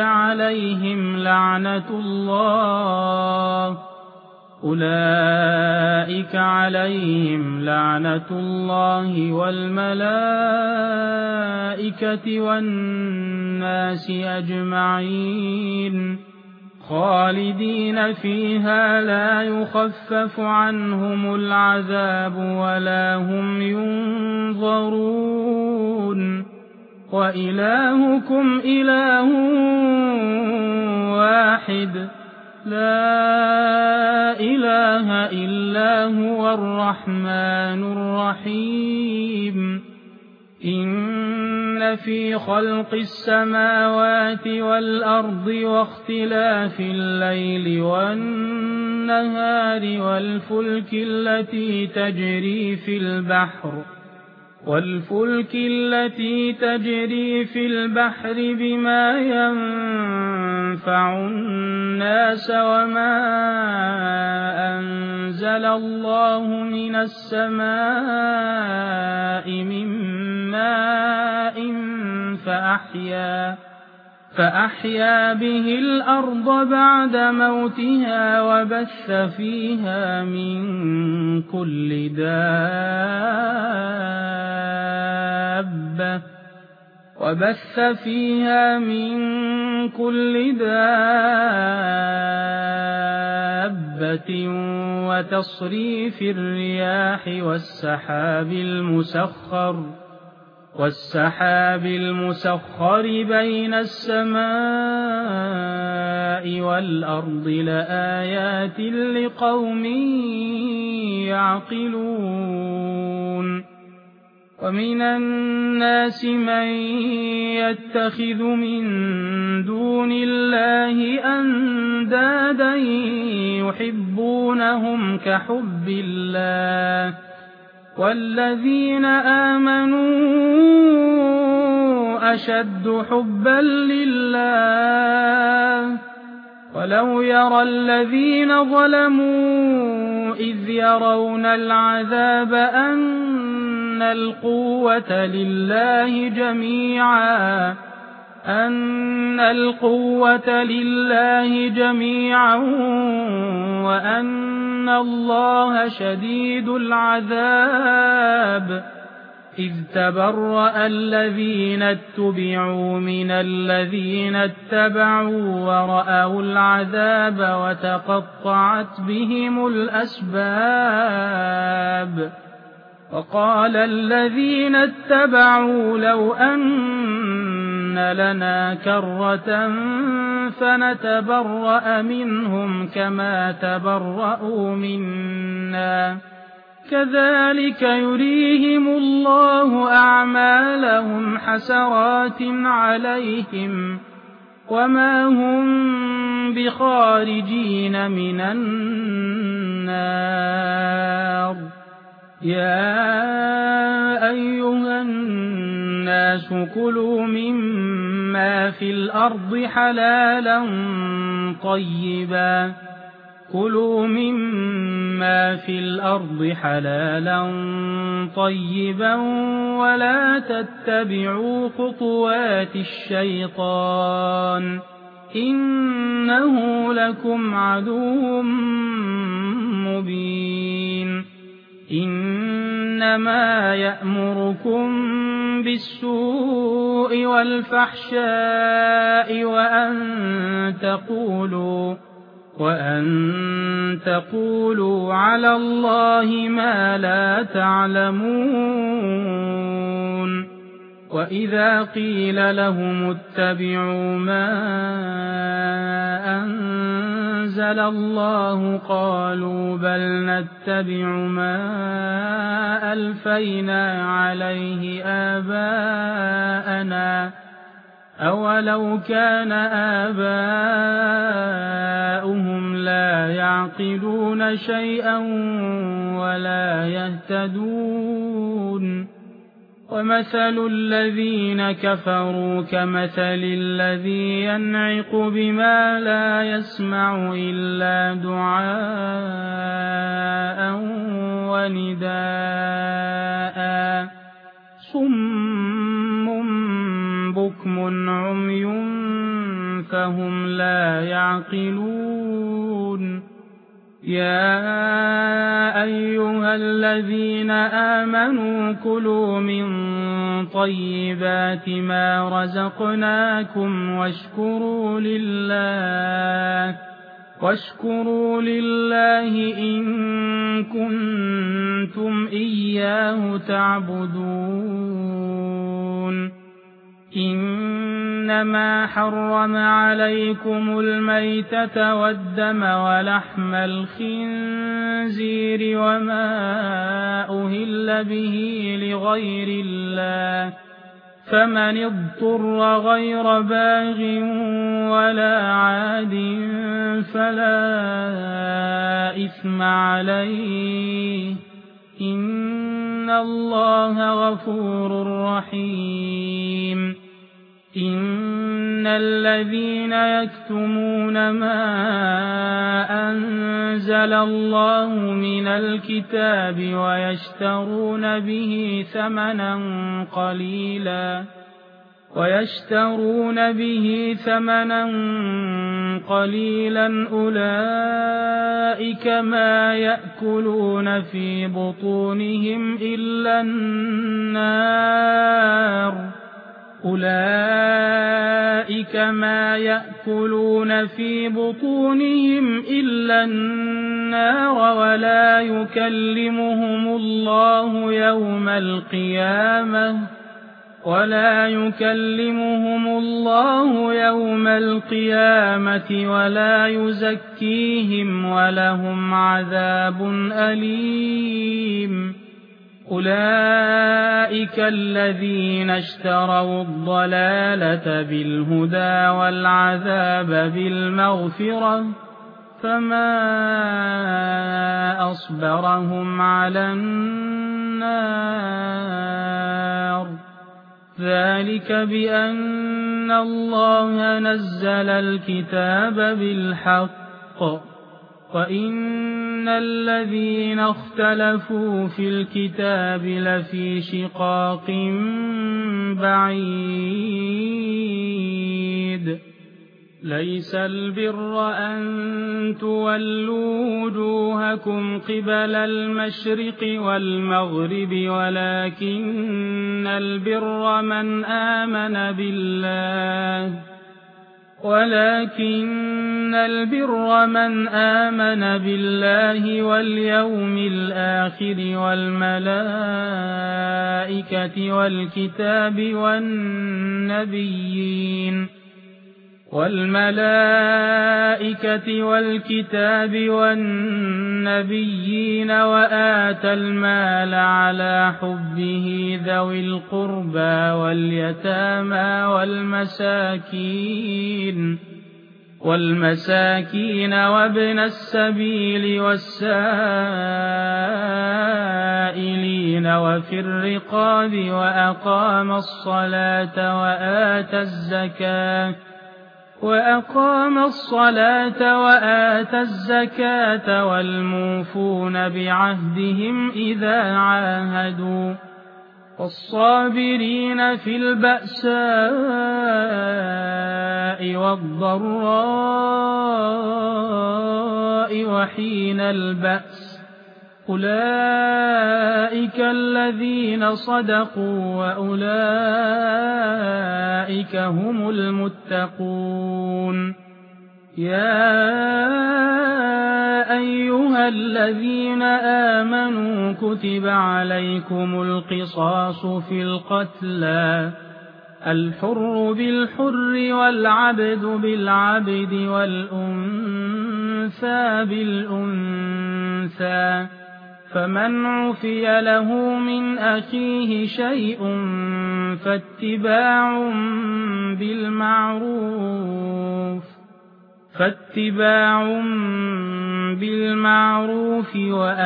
عليهم لعنة الله والملائكة والناس أجمعين خالدين فيها لا يخفف عنهم العذاب ولا هم ينظرون وإلهكم إله واحد لا إله إلا هو الرحمن الرحيم إن في خلق السماوات والأرض واختلاف الليل والنهار والفلك التي تجري في البحر بما ينفع الناس وما أنزل الله من السماء من ماء فأحيا به الأرض بعد موتها وبث فيها من كل دابة وتصريف الرياح والسحاب المسخر بين السماء والأرض لآيات لقوم يعقلون ومن الناس من يتخذ من دون الله أندادا يحبونهم كحب الله والذين آمنوا أشد حبا لله ولو يرى الذين ظلموا إذ يرون العذاب أن القوة لله جميعا وأن الله شديد العذاب إذ تبرأ الذين اتبعوا من الذين اتبعوا ورأوا العذاب وتقطعت بهم الأسباب وقال الذين اتبعوا لو أن لنا كرة فنتبرأ منهم كما تبرأوا منا كذلك يريهم الله أعمالهم حسرات عليهم وما هم بخارجين من النار يا أيها الناس كلوا مما في الأرض حلالا طيبا كلوا مما في الأرض حلالا طيبا ولا تتبعوا خطوات الشيطان إنه لكم عدو مبين إنما يأمركم بالسوء والفحشاء وأن تقولوا على الله ما لا تعلمون وإذا قيل لهم اتبعوا ما أنزل الله قالوا بل نتبع ما ألفينا عليه آباءنا أولو كان آباؤهم لا يعقلون شيئا ولا يهتدون ومثل الذين كفروا كمثل الذي ينعق بما لا يسمع إلا دعاء ونداء صم بكم عمي فهم لا يعقلون يا أيها الذين آمنوا كلوا من طيبات ما رزقناكم واشكروا لله إن كنتم إياه تعبدون إنما حرم عليكم الميتة والدم ولحم الخنزير وما أهل به لغير الله فمن اضطر غير باغ ولا عاد فلا إثم عليه إن الله غفور رحيم إن الذين يكتمون ما أنزل الله من الكتاب ويشترون به ثمنا قليلا أولئك ما يأكلون في بطونهم إلا النار ولا يكلمهم الله يوم القيامة ولا يزكيهم ولهم عذاب أليم أولئك الذين اشتروا الضلالة بالهدى والعذاب بالمغفرة فما أصبرهم على النار ذلك بأن الله نزل الكتاب بالحق وإن الذين اختلفوا في الكتاب لفي شقاق بعيد ليس البر أن تولوا وجوهكم قبل المشرق والمغرب ولكن البر من آمن بالله واليوم الآخر والملائكة والكتاب والنبيين وآتى المال على حبه ذوي القربى واليتامى والمساكين وابن السبيل والسائلين وفي الرقاب وأقام الصلاة وأقام الصلاة وآتى الزكاة والموفون بعهدهم إذا عاهدوا والصابرين في البأساء والضراء وحين البأس أولئك الذين صدقوا وأولئك هم المتقون يا أيها الذين آمنوا كتب عليكم القصاص في القتلى الحر بالحر والعبد بالعبد والأنثى بالأنثى فمن عفي له من أخيه شيء فاتباع بالمعروف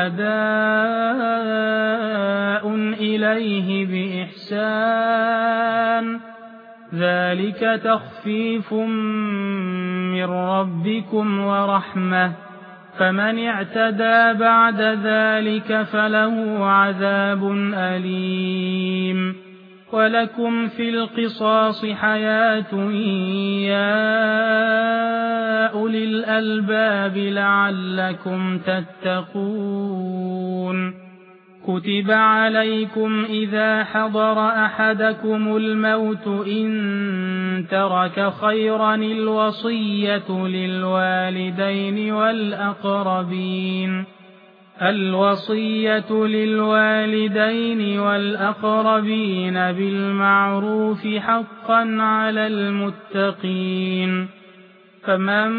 وأداء إليه بإحسان ذلك تخفيف من ربكم ورحمة فمن اعتدى بعد ذلك فله عذاب أليم ولكم في القصاص حياة يا أولي الألباب لعلكم تتقون كتب عليكم إذا حضر أحدكم الموت إن ترك خيرا الوصية للوالدين والأقربين بالمعروف حقا على المتقين فمن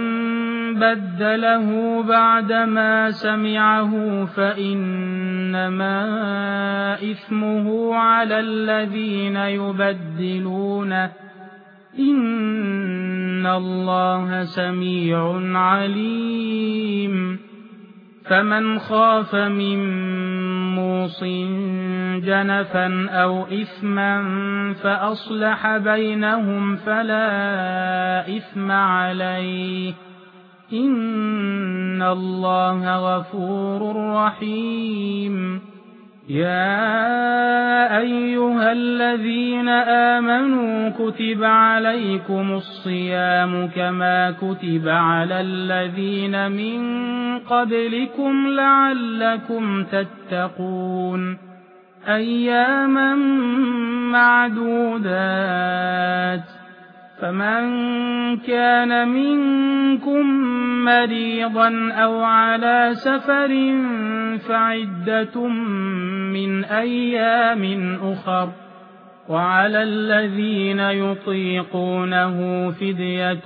بدله بعدما سمعه فإنما إثمه على الذين يبدلونه إن الله سميع عليم فمن خاف من موص جنفا أو إثما فأصلح بينهم فلا إثم عليه إن الله غفور رحيم يا أيها الذين آمنوا كتب عليكم الصيام كما كتب على الذين من قبلكم لعلكم تتقون أياما معدودات فمن كان منكم مريضا أو على سفر فعدة من أيام أخر وعلى الذين يطيقونه فدية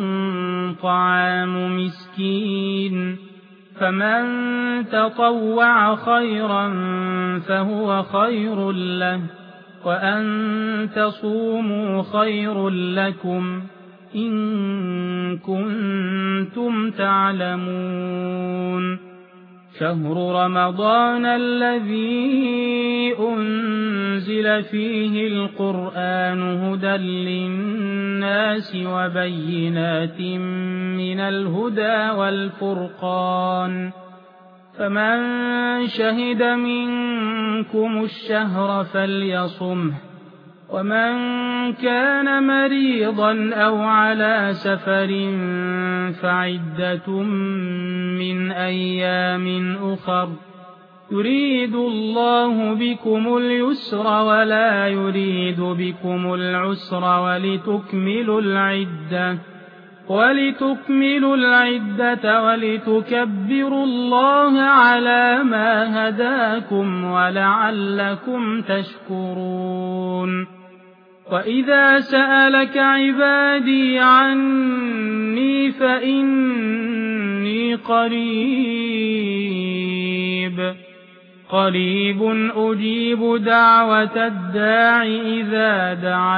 طعام مسكين فمن تطوع خيرا فهو خير له وأن تصوموا خير لكم إن كنتم تعلمون شهر رمضان الذي أنزل فيه القرآن هدى للناس وبينات من الهدى والفرقان فمن شهد منكم الشهر فليصمه ومن كان مريضا أو على سفر فعدة من أيام أخر يريد الله بكم اليسر ولا يريد بكم العسر ولتكملوا العدة ولتكبروا الله على ما هداكم ولعلكم تشكرون وإذا سألك عبادي عني فإني قريب أجيب دعوة الداع إذا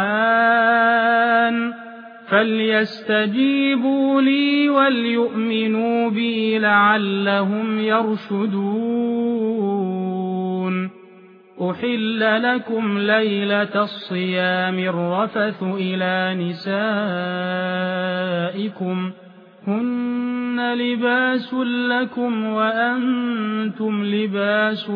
دعان فليستجيبوا لي وليؤمنوا بي لعلهم يرشدون أحل لكم ليلة الصيام الرفث إلى نسائكم هن لباس لكم وأنتم لباس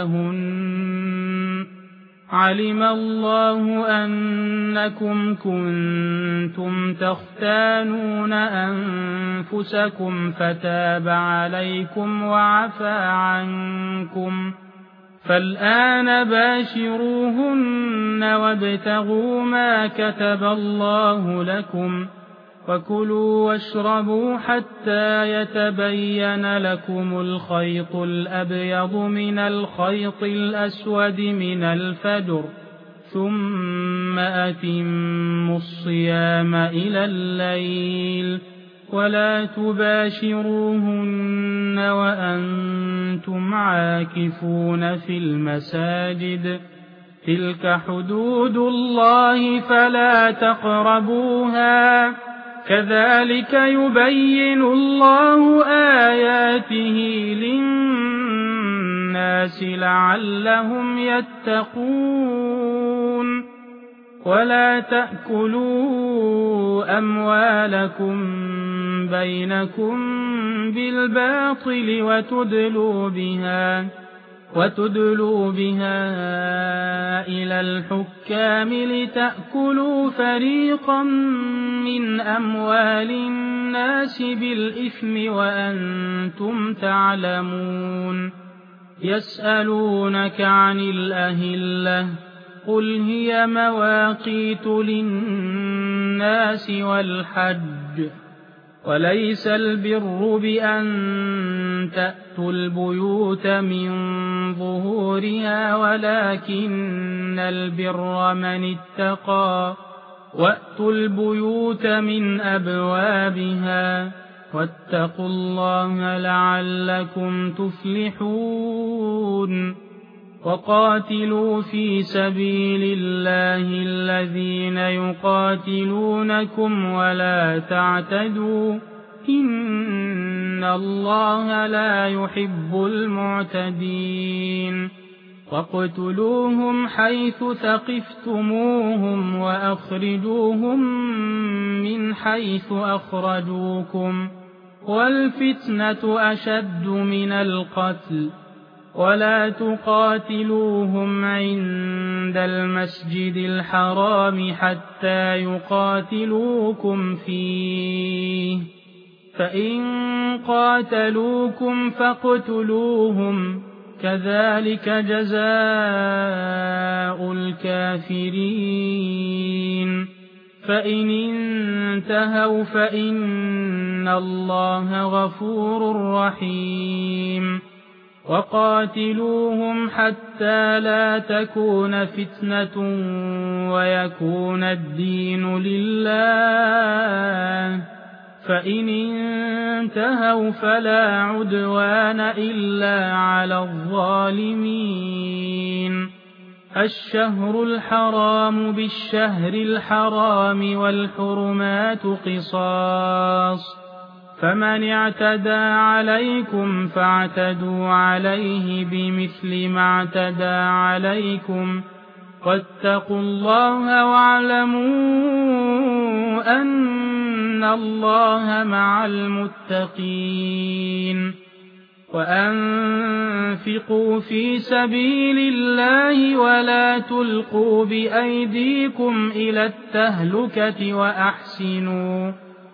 لهن علم الله أنكم كنتم تختانون أنفسكم فتاب عليكم وعفى عنكم فالآن باشروهن وابتغوا ما كتب الله لكم وكلوا واشربوا حتى يتبين لكم الخيط الأبيض من الخيط الأسود من الفجر ثم أتموا الصيام إلى الليل ولا تباشروهن وأنتم عاكفون في المساجد تلك حدود الله فلا تقربوها كذلك يبين الله آياته للناس لعلهم يتقون ولا تأكلوا أموالكم بينكم بالباطل وتدلوا بها إلى الحكام لتأكلوا فريقا من أموال الناس بالإثم وأنتم تعلمون يسألونك عن الأهلة قل هي مواقيت للناس والحج وليس البر بأن تأتوا البيوت من ظهورها ولكن البر من اتقى وأتوا البيوت من أبوابها واتقوا الله لعلكم تفلحون وقاتلوا في سبيل الله الذين يقاتلونكم ولا تعتدوا إن الله لا يحب المعتدين واقتلوهم حيث ثقفتموهم وأخرجوهم من حيث أخرجوكم والفتنة أشد من القتل ولا تقاتلوهم عند المسجد الحرام حتى يقاتلوكم فيه فإن قاتلوكم فاقتلوهم كذلك جزاء الكافرين فإن انتهوا فإن الله غفور رحيم وقاتلوهم حتى لا تكون فتنة ويكون الدين لله فإن انتهوا فلا عدوان إلا على الظالمين الشهر الحرام بالشهر الحرام والحرمات قصاص فمن اعتدى عليكم فاعتدوا عليه بمثل ما اعتدى عليكم واتقوا الله واعلموا أن الله مع المتقين وأنفقوا في سبيل الله ولا تلقوا بأيديكم إلى التهلكة وأحسنوا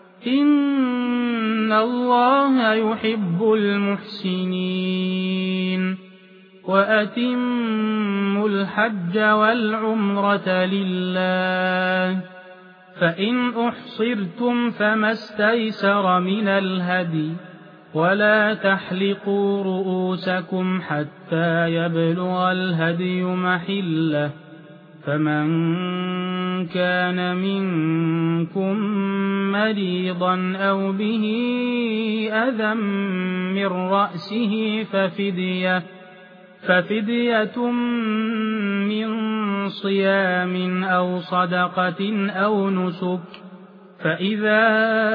إن الله يحب المحسنين وأتموا الحج والعمرة لله فإن أحصرتم فما استيسر من الهدي ولا تحلقوا رؤوسكم حتى يبلغ الهدي محله فمن كان منكم مريضا أو به أذى من رأسه ففدية من صيام أو صدقة أو نسك فإذا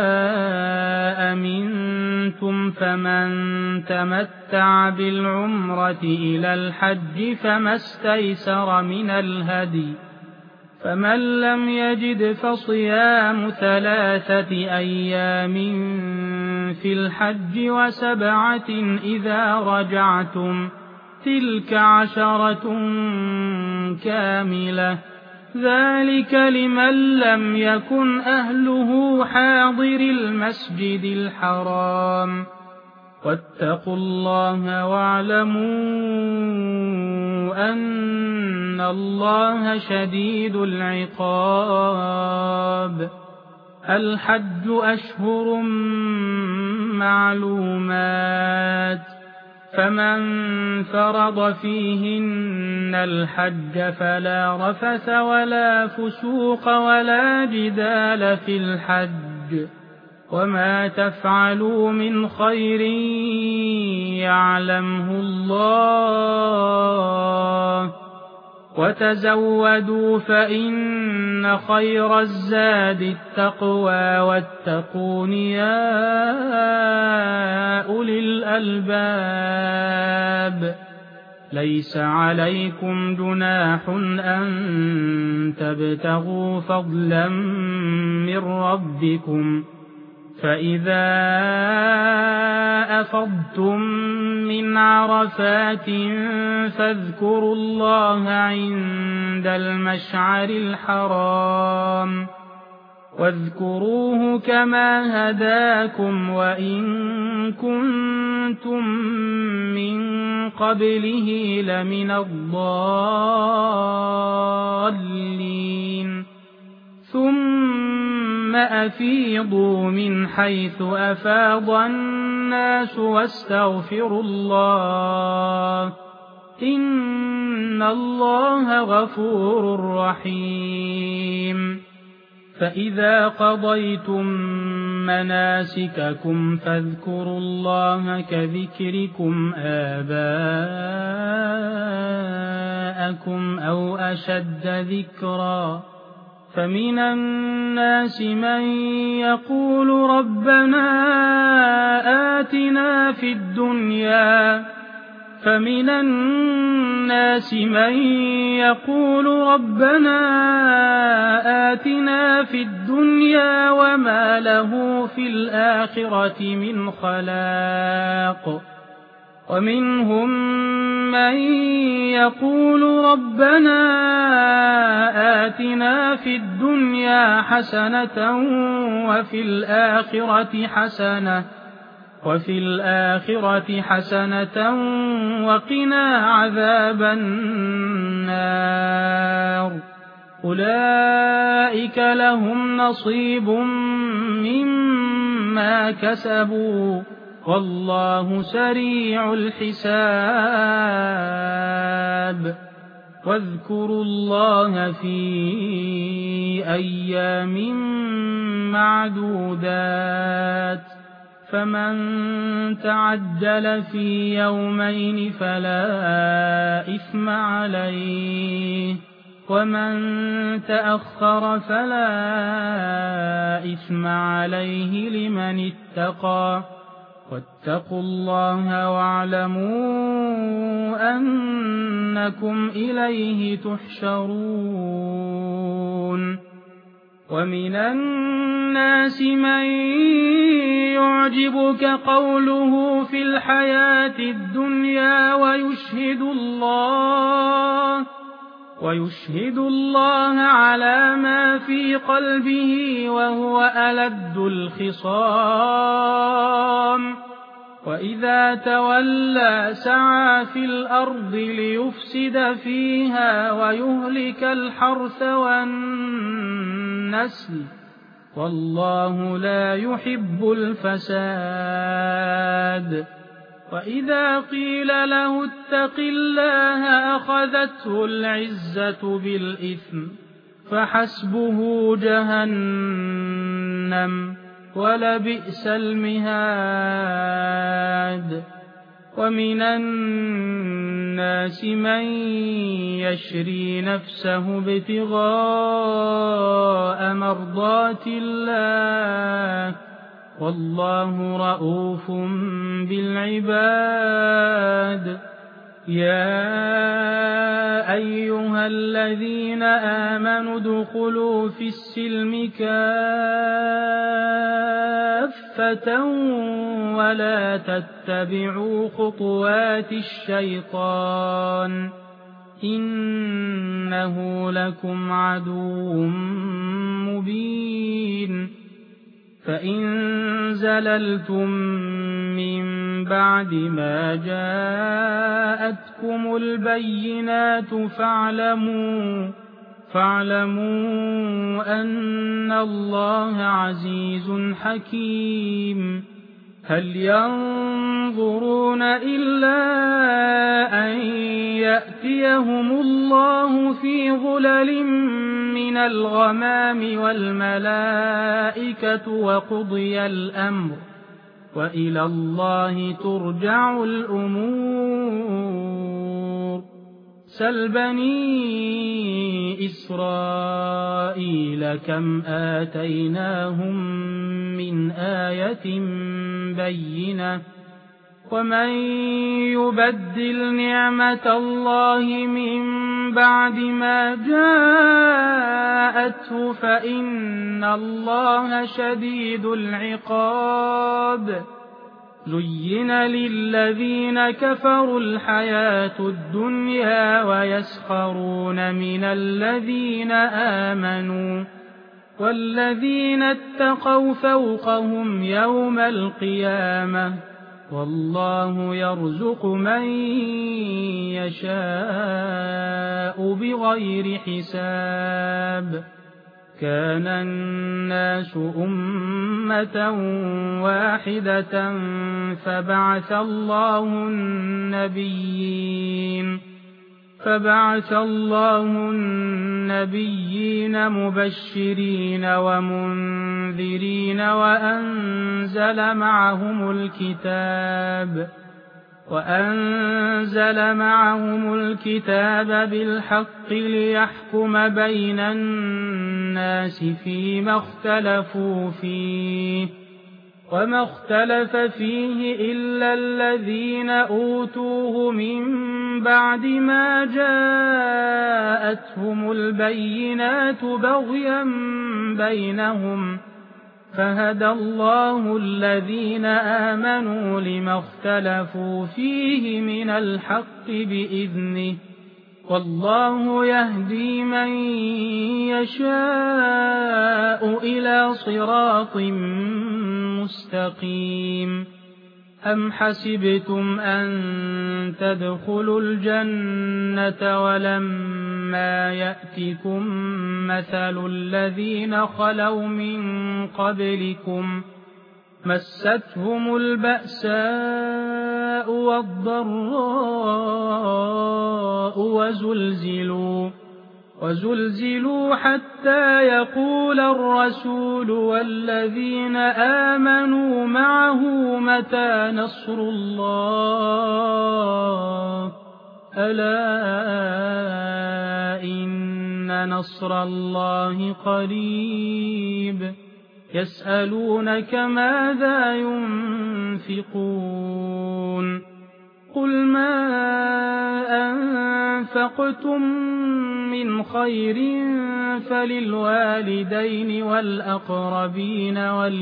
أمنتم فمن تمتع بالعمرة إلى الحج فما استيسر من الهدي، فمن لم يجد فصيام 3 أيام في الحج و7 إذا رجعتم، تلك 10 كاملة، ذلك لمن لم يكن أهله حاضر المسجد الحرام. واتقوا الله واعلموا أن الله شديد العقاب. الحج أشهر معلومات، فمن فرض فيهن الحج فلا رفث ولا فسوق ولا جدال في الحج، وما تفعلوا من خير يعلمه الله، وتزودوا فإن خير الزاد التقوى واتقون يا أولي الألباب. ليس عليكم جناح أن تبتغوا فضلا من ربكم، فإذا أفضتم من عرفات فاذكروا الله عند المشعر الحرام، واذكروه كما هداكم وإن كنتم من قبله لمن الضالين. ثم أفيضوا من حيث أفاض الناس واستغفروا الله، إن الله غفور رحيم. فإذا قضيتم مناسككم فاذكروا الله كذكركم آباءكم أو أشد ذكرا، فمن الناس من يقول ربنا آتنا في الدنيا وما له في الآخرة من خلاق، ومنهم من يقول ربنا آتنا في الدنيا حسنة وفي الآخرة حسنة وقنا عذاب النار. أولئك لهم نصيب مما كسبوا والله سريع الحساب. واذكروا الله في أيام معدودات، فمن تعجل في يومين فلا إثم عليه، ومن تأخر فلا إثم عليه لمن اتقى. واتقوا الله واعلموا أنكم إليه تحشرون. ومن الناس من يعجبك قوله في الحياة الدنيا ويشهد الله على ما في قلبه وهو ألد الخصام، وإذا تولى سعى في الأرض ليفسد فيها ويهلك الحرث والنسل، والله لا يحب الفساد. وإذا قيل له اتق الله أخذته العزة بالإثم، فحسبه جهنم ولبئس المهاد. ومن الناس من يشري نفسه ابتغاء مرضات الله والله رءوف بالعباد يا أيها الذين آمنوا ادخلوا في السلم كافة ولا تتبعوا خطوات الشيطان إنه لكم عدو مبين فإن زللتم من بعد ما جاءتكم البينات فاعلموا أن الله عزيز حكيم هل ينظرون إلا أن يأتيهم الله في ظلل من الغمام والملائكة وقضي الأمر وإلى الله ترجع الأمور سل بني إسرائيل كم آتيناهم من آية بينة ومن يبدل نعمة الله من بعد ما جاءته فإن الله شديد العقاب زين للذين كفروا الحياة الدنيا ويسخرون من الذين آمنوا والذين اتقوا فوقهم يوم القيامة والله يرزق من يشاء بغير حساب كان الناس أمة واحدة فبعث الله النبيين مبشرين ومنذرين وأنزل معهم الكتاب بالحق ليحكم بين الناس فيما اختلفوا فيه وما اختلف فيه إلا الذين أوتوه من بعد ما جاءتهم البينات بغيا بينهم فهدى الله الذين آمنوا لما اختلفوا فيه من الحق بإذنه والله يهدي من يشاء إلى صراط مستقيم أم حسبتم أن تدخلوا الجنة ولما يأتكم مثل الذين خلوا من قبلكم مستهم البأساء والضراء وزلزلوا حتى يقول الرسول والذين آمنوا معه متى نصر الله ألا إن نصر الله قريب يسألونك ماذا ينفقون قل ما أنفقتم من خير فللوالدين والأقربين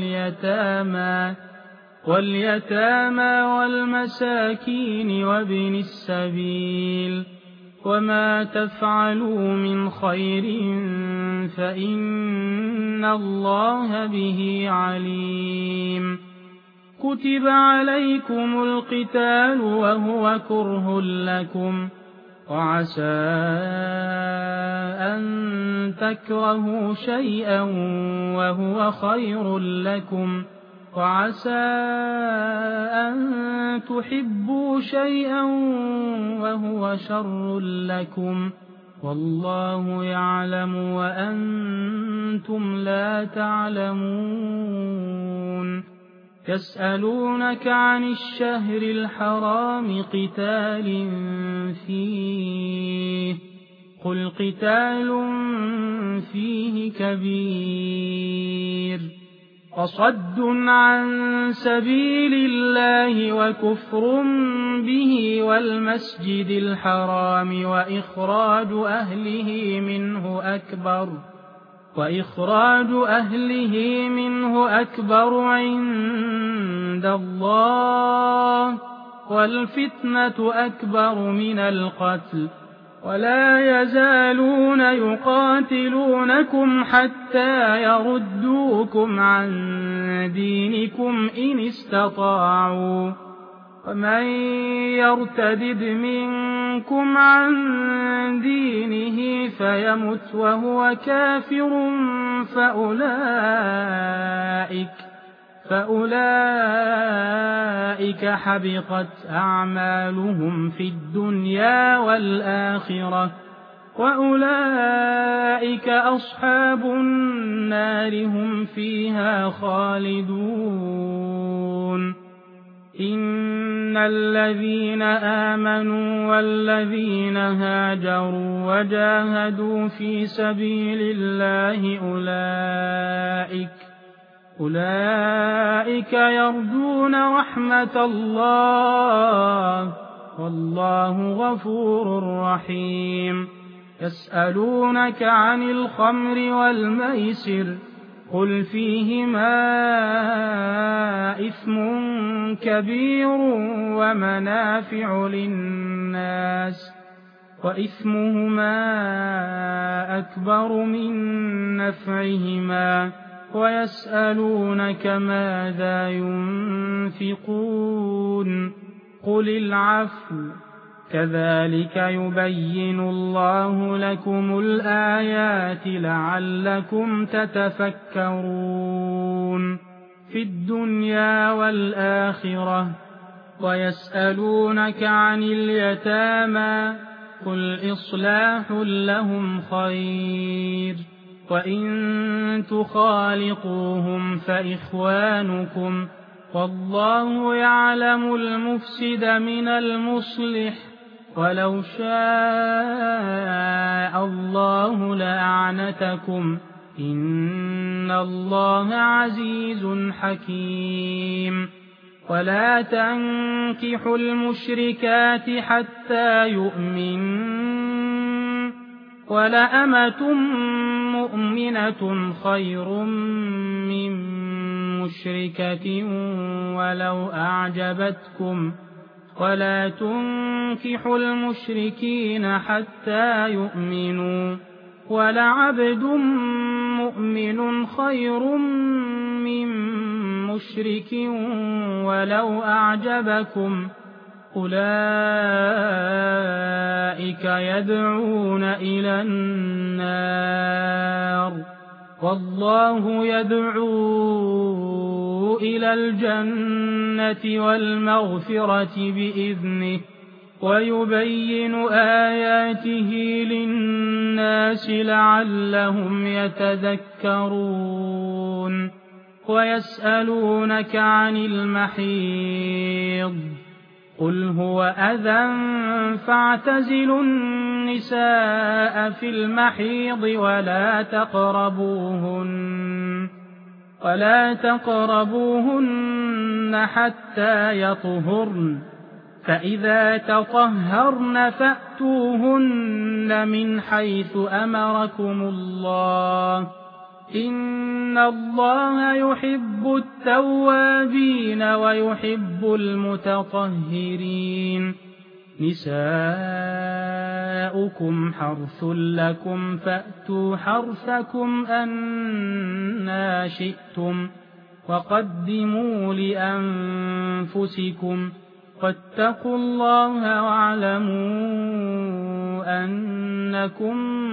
واليتامى والمساكين وابن السبيل وما تفعلوا من خير فإن الله به عليم كتب عليكم القتال وهو كره لكم وعسى أن تكرهوا شيئا وهو خير لكم وعسى أن تحبوا شيئا وهو شر لكم والله يعلم وأنتم لا تعلمون يسألونك عن الشهر الحرام قتال فيه قل قتال فيه كبير وصد عن سبيل الله وكفر به والمسجد الحرام وإخراج أهله منه أكبر عند الله والفتنة أكبر من القتل ولا يزالون يقاتلونكم حتى يردوكم عن دينكم إن استطاعوا ومن يرتدد منكم عن دينه فيمت وهو كافر فأولئك حبطت أعمالهم في الدنيا والآخرة وأولئك أصحاب النار هم فيها خالدون إن الذين آمنوا والذين هاجروا وجاهدوا في سبيل الله أولئك يرجون رحمة الله والله غفور رحيم يسألونك عن الخمر والميسر قل فيهما إثم كبير ومنافع للناس وإثمهما أكبر من نفعهما ويسألونك ماذا ينفقون قل العفو كذلك يبين الله لكم الآيات لعلكم تتفكرون في الدنيا والآخرة ويسألونك عن اليتامى قل إصلاح لهم خير وإن تخالطوهم فإخوانكم والله يعلم المفسد من المصلح ولو شاء الله لأعنتكم إن الله عزيز حكيم ولا تنكحوا المشركات حتى يؤمنوا ولأمة مؤمنة خير من مشركة ولو أعجبتكم ولا تنكحوا المشركين حتى يؤمنوا ولعبد مؤمن خير من مشرك ولو أعجبكم أولئك يدعون إلى النار والله يدعو إلى الجنة والمغفرة بإذنه ويبين آياته للناس لعلهم يتذكرون ويسألونك عن المحيض قل هو أذى فاعتزلوا النساء في المحيض ولا تقربوهن حتى يطهرن فإذا تطهرن فأتوهن من حيث أمركم الله إن الله يحب التوابين ويحب المتطهرين نساؤكم حرث لكم فأتوا حرثكم أنى شئتم وقدموا لأنفسكم واتقوا الله واعلموا أنكم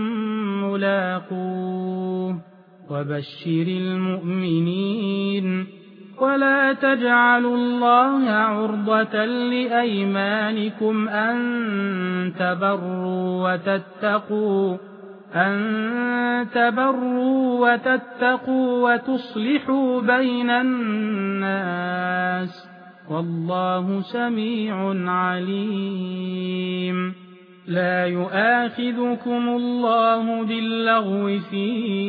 ملاقوه وبشر المؤمنين ولا تجعلوا الله عرضة لأيمانكم أن تبروا أن تبروا وتتقوا وتصلحوا بين الناس والله سميع عليم. لا يؤاخذكم الله باللغو في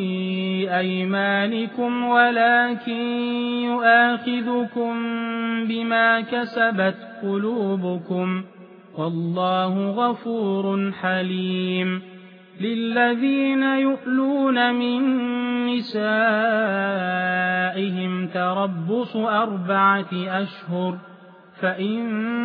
أيمانكم ولكن يؤاخذكم بما كسبت قلوبكم والله غفور حليم. للذين يؤلون من نسائهم تربص 4 أشهر فإن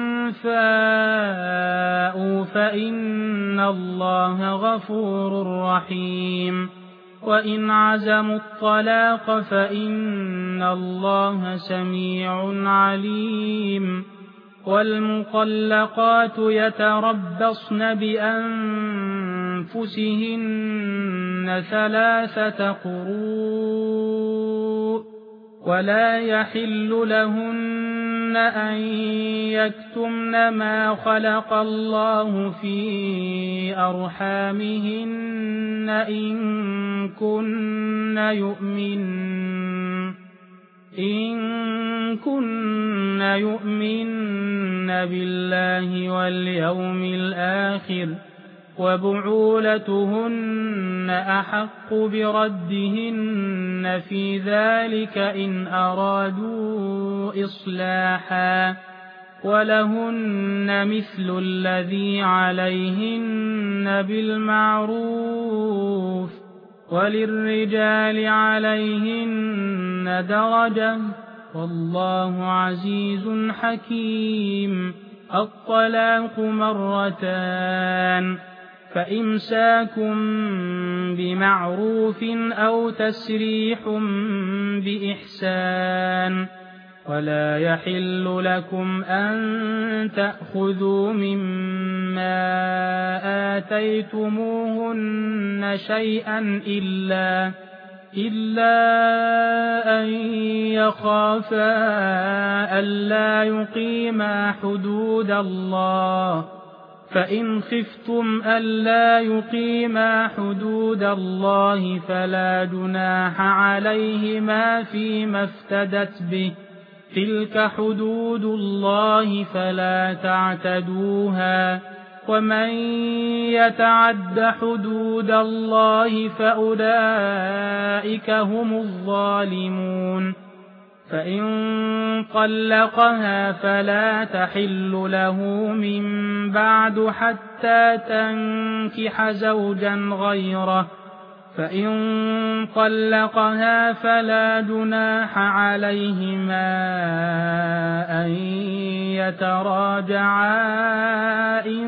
فاءوا فإن الله غفور رحيم. وإن عزموا الطلاق فإن الله سميع عليم. والمطلقات يتربصن بأنفسهن 3 قروء ولا يحل لهن أن يكتمن ما خلق الله في أرحامهن إن كن يؤمن بالله واليوم الآخر وبعولتهن أحق بردهن في ذلك إن أرادوا إصلاحا ولهن مثل الذي عليهن بالمعروف وللرجال عليهن درجة والله عزيز حكيم. الطلاق 2 فإمساكم بمعروف أو تسريح بإحسان ولا يحل لكم أن تأخذوا مما آتيتموهن شيئا إلا أن يخافا ألا يقيما حدود الله فإن خفتم ألا يقيما حدود الله فلا جناح عليهما فيما افتدت به تلك حدود الله فلا تعتدوها ومن يتعد حدود الله فأولئك هم الظالمون. فإن طلقها فلا تحل له من بعد حتى تنكح زوجا غيره فإن طلقها فلا جناح عليهما أن يتراجعا إن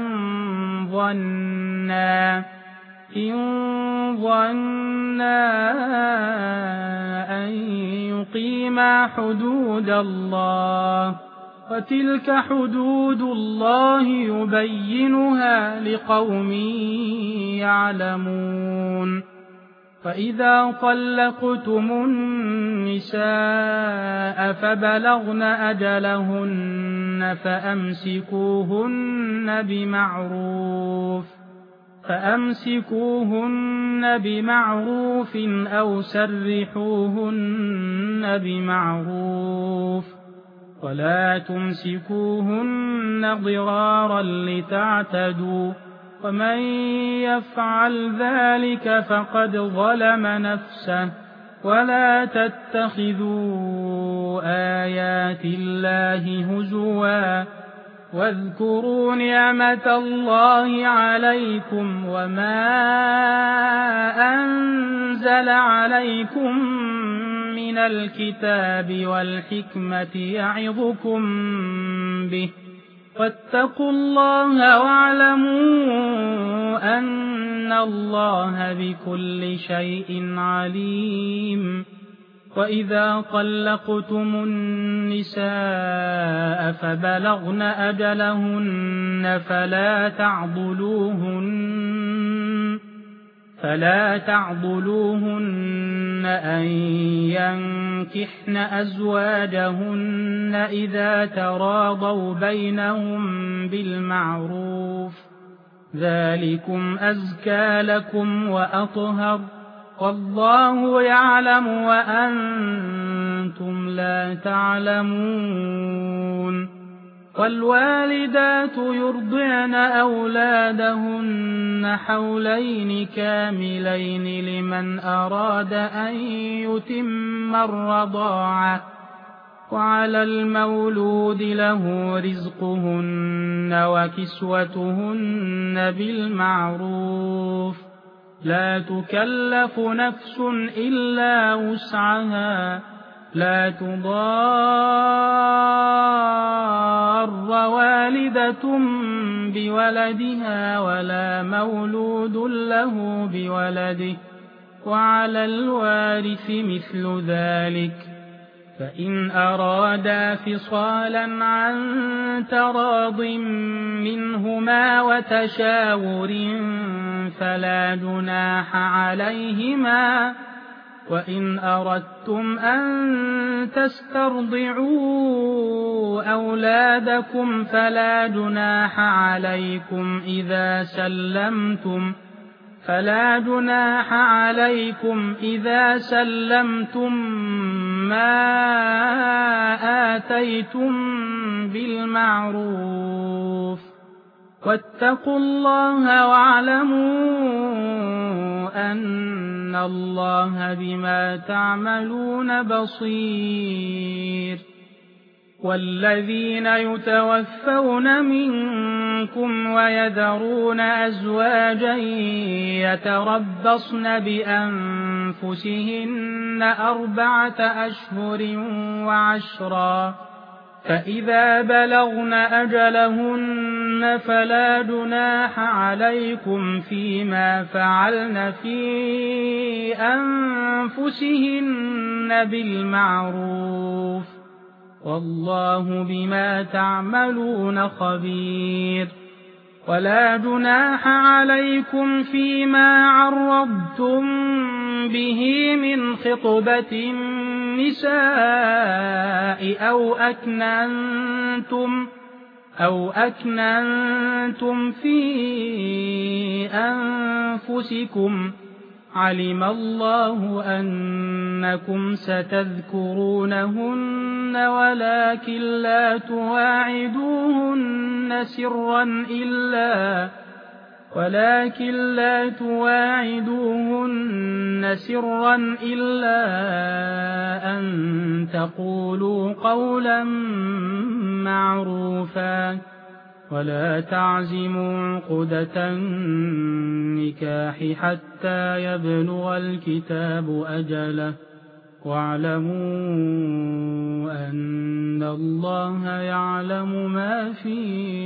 ظنا أن يقيما حدود الله وتلك حدود الله يبينها لقوم يعلمون. فإذا طلقتم النساء فبلغن أجلهن فأمسكوهن بمعروف أو سرحوهن بمعروف ولا تمسكوهن ضرارا لتعتدوا ومن يفعل ذلك فقد ظلم نفسه ولا تتخذوا آيات الله هزوا واذكروا نعمة الله عليكم وما أنزل عليكم من الكتاب والحكمة يعظكم به واتقوا الله واعلموا أن الله بكل شيء عليم. وإذا طلقتم النساء فبلغن أجلهن فلا تعضلوهن أن ينكحن أزواجهن إذا تراضوا بينهم بالمعروف ذلكم أزكى لكم وأطهر والله يعلم وأنتم لا تعلمون والوالدات يرضعن أولادهن حولين كاملين لمن أراد أن يتم الرضاعة وعلى المولود له رزقهن وكسوتهن بالمعروف لا تكلف نفس إلا وسعها لا تضار والدة بولدها ولا مولود له بولده وعلى الوارث مثل ذلك فإن أرادا فصالا عن تراض منهما وتشاور فلا جناح عليهما وإن أردتم أن تسترضعوا أولادكم فلا جناح عليكم إذا سلمتم ما آتيتم بالمعروف واتقوا الله واعلموا أن الله بما تعملون بصير والذين يتوفون منكم ويذرون أزواجا يتربصن بأنفسهن 4 أشهر وعشرا فإذا بلغن أجلهن فلا جناح عليكم فيما فعلن في أنفسهن بالمعروف والله بما تعملون خبير ولا جناح عليكم فيما عرضتم به من خطبة النساء أو أكننتم في أنفسكم علم الله أنكم ستذكرونهن ولكن لا تواعدوهن سرا إلا أن تقولوا قولا معروفا ولا تعزموا عقدة النكاح حتى يبلغ الكتاب أجله واعلموا أن الله يعلم ما في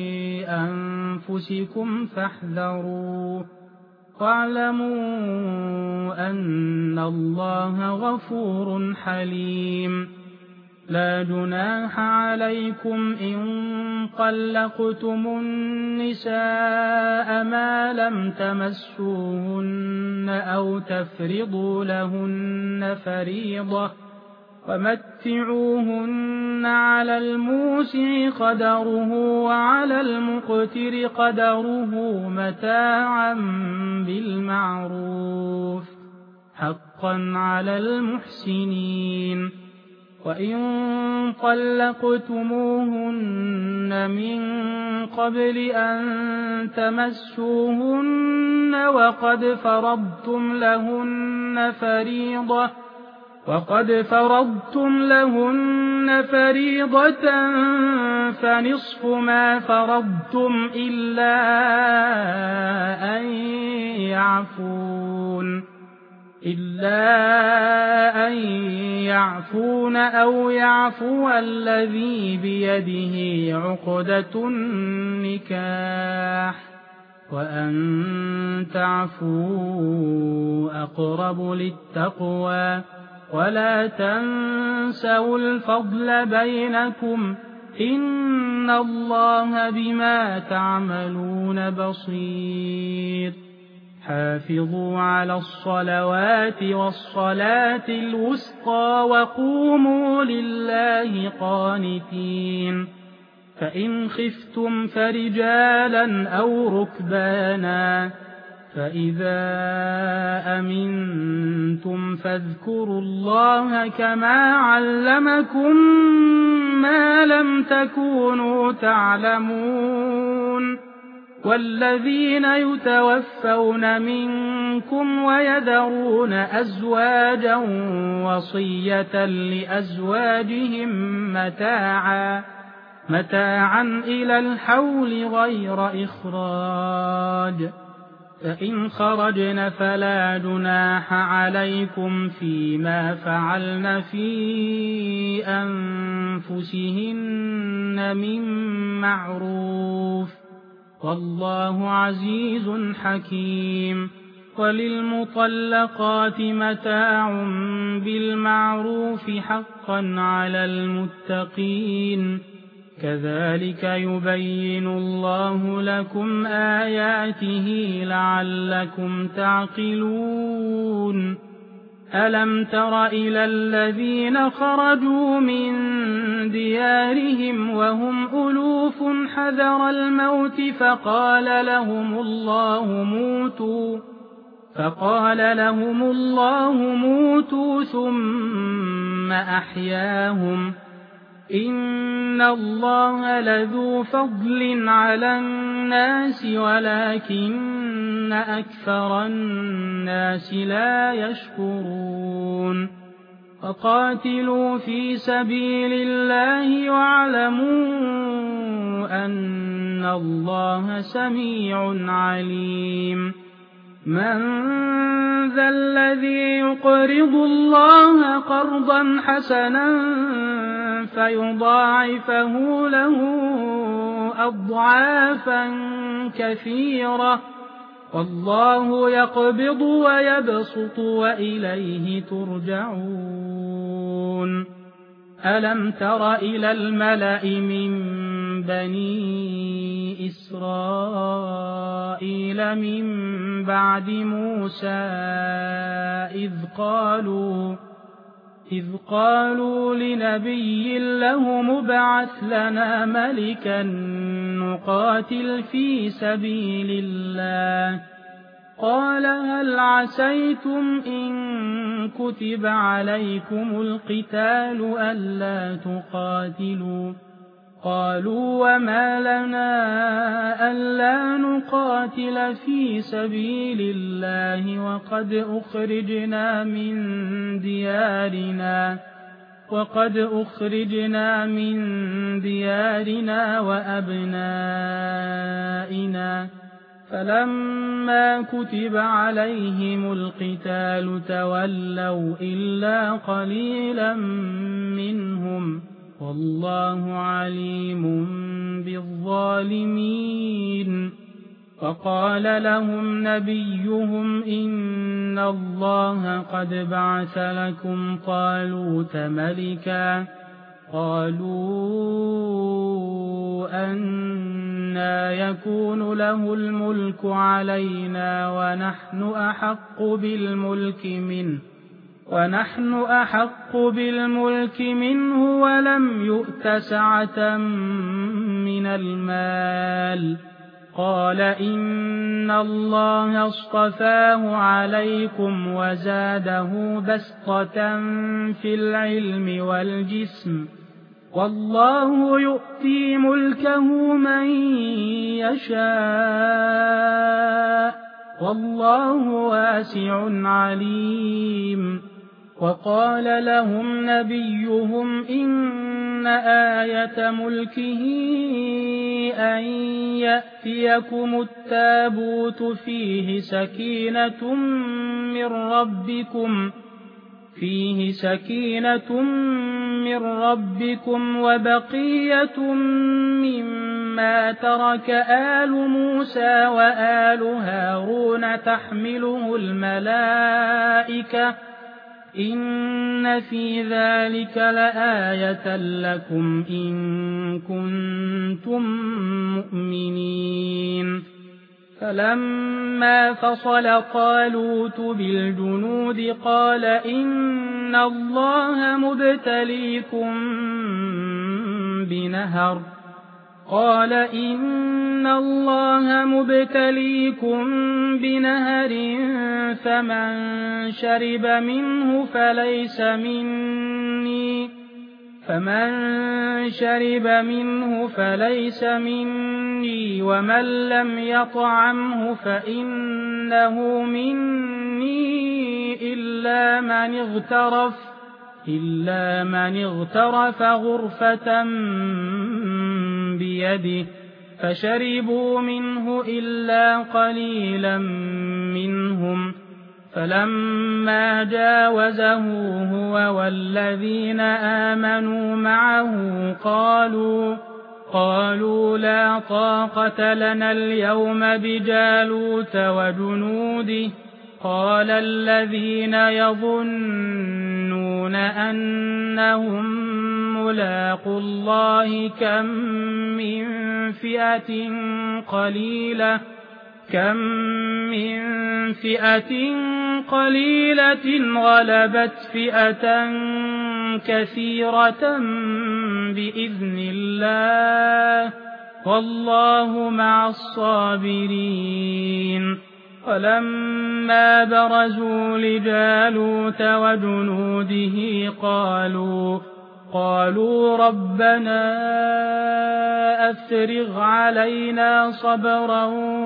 أنفسكم فاحذروه واعلموا أن الله غفور حليم لا جناح عليكم إن طلقتم النساء ما لم تمسوهن أو تفرضوا لهن فريضة ومتعوهن على الموسع قدره وعلى المقتر قدره متاعا بالمعروف حقا على المحسنين وإن طلقتموهن من قبل أن تمسوهن وقد فرضتم لهن فريضة فنصف ما فرضتم إلا أن يعفون أو يعفو الذي بيده عقدة النكاح وأن تعفوا أقرب للتقوى ولا تنسوا الفضل بينكم إن الله بما تعملون بصير حافظوا على الصلوات والصلاة الوسطى وقوموا لله قانتين فإن خفتم فرجالا أو ركبانا فإذا أمنتم فاذكروا الله كما علمكم ما لم تكونوا تعلمون والذين يتوفون منكم ويذرون أزواجا وصية لأزواجهم متاعا إلى الحول غير إخراج فإن خرجن فلا جناح عليكم فيما فعلن في أنفسهن من معروف والله عزيز حكيم وللمطلقات متاع بالمعروف حقا على المتقين كذلك يبين الله لكم آياته لعلكم تعقلون ألم تر إلى الذين خرجوا من ديارهم وهم ألوف حذر الموت فقال لهم الله موتوا ثم أحياهم إن الله لذو فضل على الناس ولكن أكثر الناس لا يشكرون فقاتلوا في سبيل الله واعلموا أن الله سميع عليم من ذا الذي يقرض الله قرضا حسنا فيضاعفه له أضعافا كثيرة والله يقبض ويبسط وإليه ترجعون ألم تر إلى الملأ من بني إسرائيل من بعد موسى إذ قالوا لنبي له ابعث لنا ملكا نقاتل في سبيل الله قال هل عسيتم إن كتب عليكم القتال ألا تقاتلوا قالوا وما لنا ألا نقاتل في سبيل الله وقد أخرجنا من ديارنا وأبنائنا فلما كتب عليهم القتال تولوا إلا قليلا منهم والله عليم بالظالمين فقال لهم نبيهم إن الله قد بعث لكم طالوت ملكا قالوا أنى يكون له الملك علينا ونحن أحق بالملك منه ولم يؤت سعة من المال قال إن الله اصطفاه عليكم وزاده بسطة في العلم والجسم والله يؤتي ملكه من يشاء والله واسع عليم وقال لهم نبيهم إن آية ملكه أن يأتيكم التابوت فيه سكينة من ربكم وبقية مما ترك آل موسى وآل هارون تحمله الملائكة إن في ذلك لآية لكم إن كنتم مؤمنين فلما فصل طالوت بالجنود قال إن الله مبتليكم بنهر قال إن الله مبتليكم بنهر فمن شرب منه فليس مني ومن لم يطعمه فإنه مني إلا من اغترف غرفة بيده فشربوا منه إلا قليلا منهم فلما جاوزه هو والذين آمنوا معه قالوا لا طاقة لنا اليوم بجالوت وجنوده قال الذين يظنون أنهم ملاقو الله كم من فئة قليلة غلبت فئة كثيرة بإذن الله والله مع الصابرين ولما برزوا لجالوت وجنوده قالوا ربنا أفرغ علينا صبرا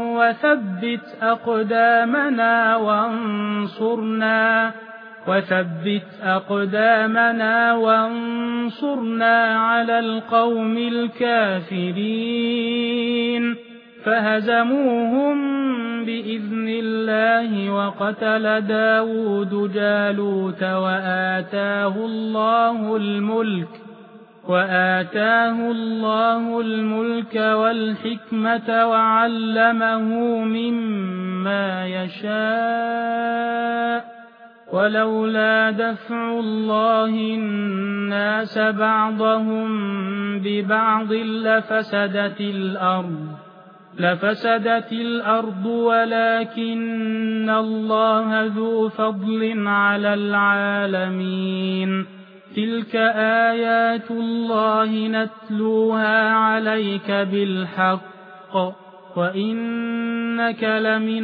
وثبت أقدامنا وانصرنا على القوم الكافرين فهزموهم بإذن الله وقتل داود جالوت وآتاه الله الملك والحكمة وعلمه مما يشاء ولولا دفع الله الناس بعضهم ببعض لفسدت الأرض ولكن الله ذو فضل على العالمين تلك آيات الله نتلوها عليك بالحق وإنك لمن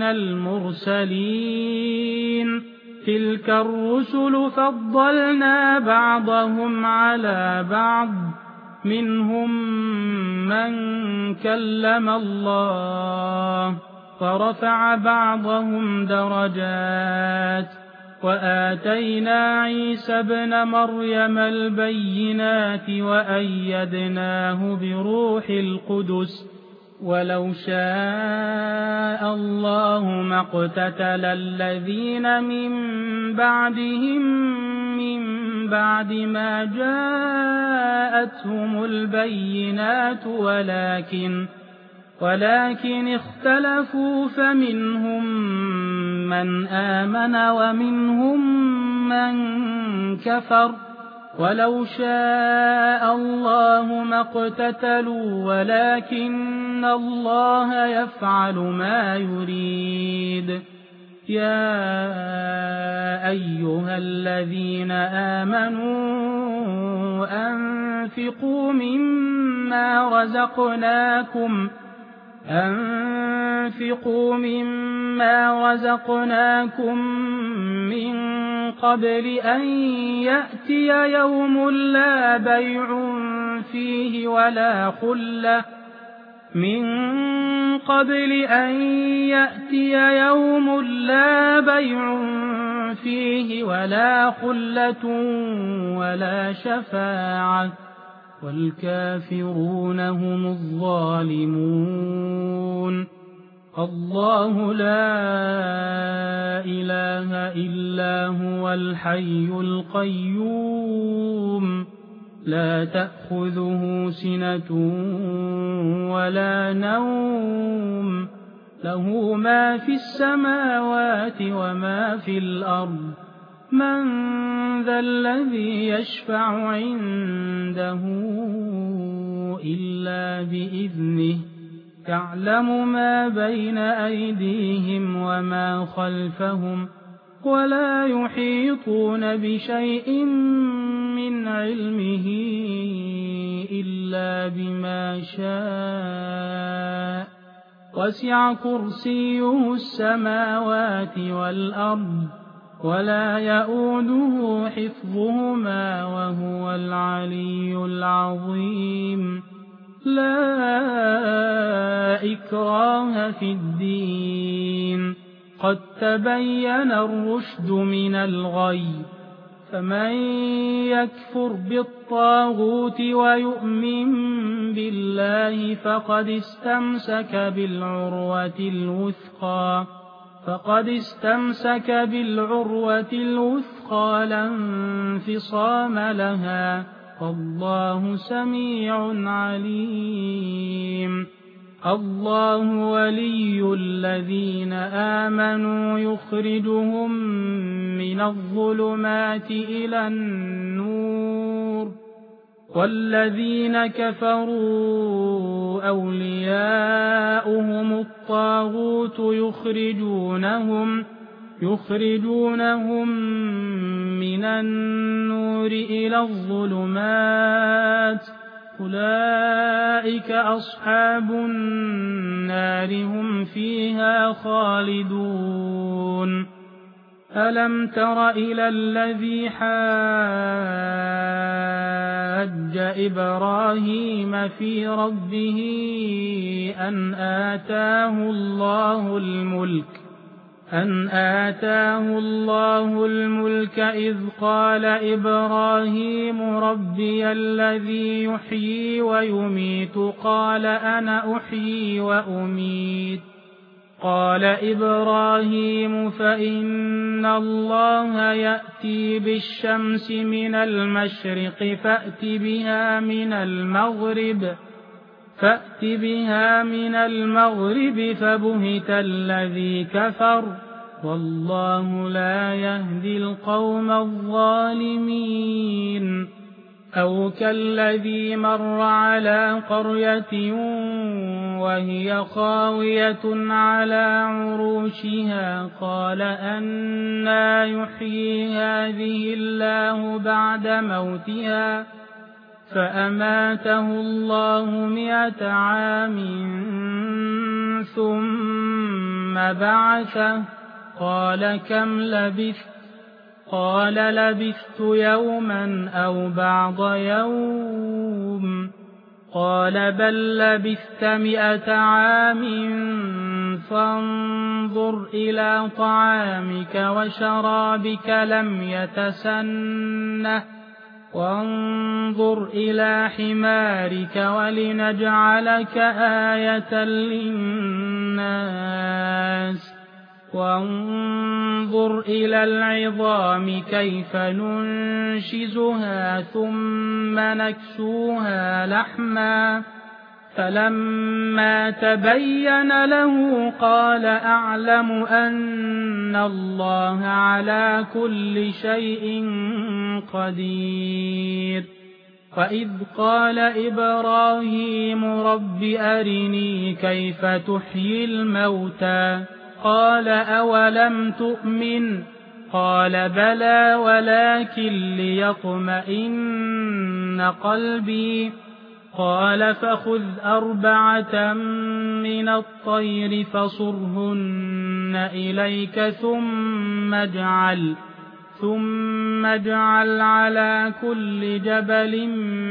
المرسلين تلك الرسل فضلنا بعضهم على بعض منهم من كلم الله ورفع بعضهم درجات وآتينا عيسى ابن مريم البينات وأيدناه بروح القدس ولو شاء الله ما اقتتل الذين من بعدهم من بعد ما جاءتهم البينات ولكن اختلفوا فمنهم من آمن ومنهم من كفر ولو شاء الله ما اقتتلوا ولكن الله يفعل ما يريد يا أيها الذين آمنوا أنفقوا مما رزقناكم من قبل أن يأتي يوم لا بيع فيه ولا خلة ولا شفاعة والكافرون هم الظالمون الله لا إله إلا هو الحي القيوم لا تأخذه سنة ولا نوم له ما في السماوات وما في الأرض من ذا الذي يشفع عنده إلا بإذنه يعلم ما بين أيديهم وما خلفهم ولا يحيطون بشيء من علمه إلا إلا بما شاء وسع كرسيه السماوات والأرض ولا يئوده حفظهما وهو العلي العظيم لا إكراه في الدين قد تبين الرشد من الغي فمن يكفر بالطاغوت ويؤمن بالله فقد استمسك بالعروة الوثقى لا انفصام لها والله سميع عليم الله ولي الذين آمنوا يخرجهم من الظلمات إلى النور والذين كفروا أولياؤهم الطاغوت يخرجونهم من النور إلى الظلمات أولئك أصحاب النار هم فيها خالدون ألم تر إلى الذي حاج إبراهيم في ربه أن آتاه الله الملك إذ قال إبراهيم ربي الذي يحيي ويميت قال أنا أحيي وأميت قال إبراهيم فإن الله يأتي بالشمس من المشرق فأت بها من المغرب فبهت الذي كفر والله لا يهدي القوم الظالمين أو كالذي مر على قرية وهي خاوية على عروشها قال أنى يحيي هذه الله بعد موتها فأماته الله 100 عام ثم بعثه قال كم لبثت قال لبثت يوما أو بعض يوم قال بل لبثت 100 عام فانظر إلى طعامك وشرابك لم يتسنه وانظر إلى حمارك ولنجعلك آية للناس وانظر إلى العظام كيف ننشزها ثم نكسوها لحما فلما تبين له قال أعلم أن الله على كل شيء قدير وإذ قال إبراهيم رب أرني كيف تحيي الموتى قال أولم تؤمن قال بلى ولكن ليطمئن قلبي قال فخذ 4 من الطير فصرهن إليك ثم اجعل على كل جبل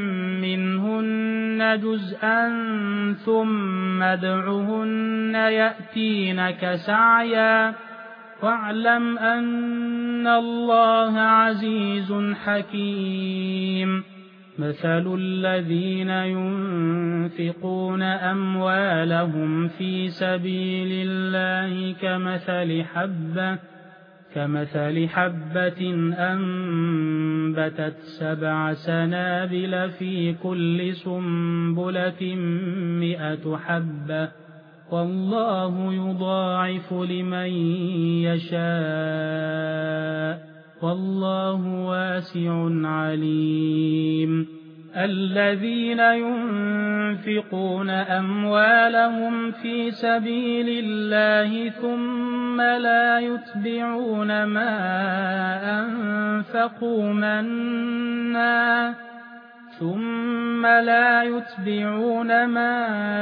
منهن جزءا ثم ادعهن يأتينك سعيا واعلم أن الله عزيز حكيم مثل الذين ينفقون أموالهم في سبيل الله كمثل حبة أنبتت 7 سنابل في كل سنبلة 100 حبة والله يضاعف لمن يشاء والله واسع عليم الذين ينفقون أموالهم في سبيل الله ثم لا يتبعون ما أنفقوا ثم لا يتبعون ما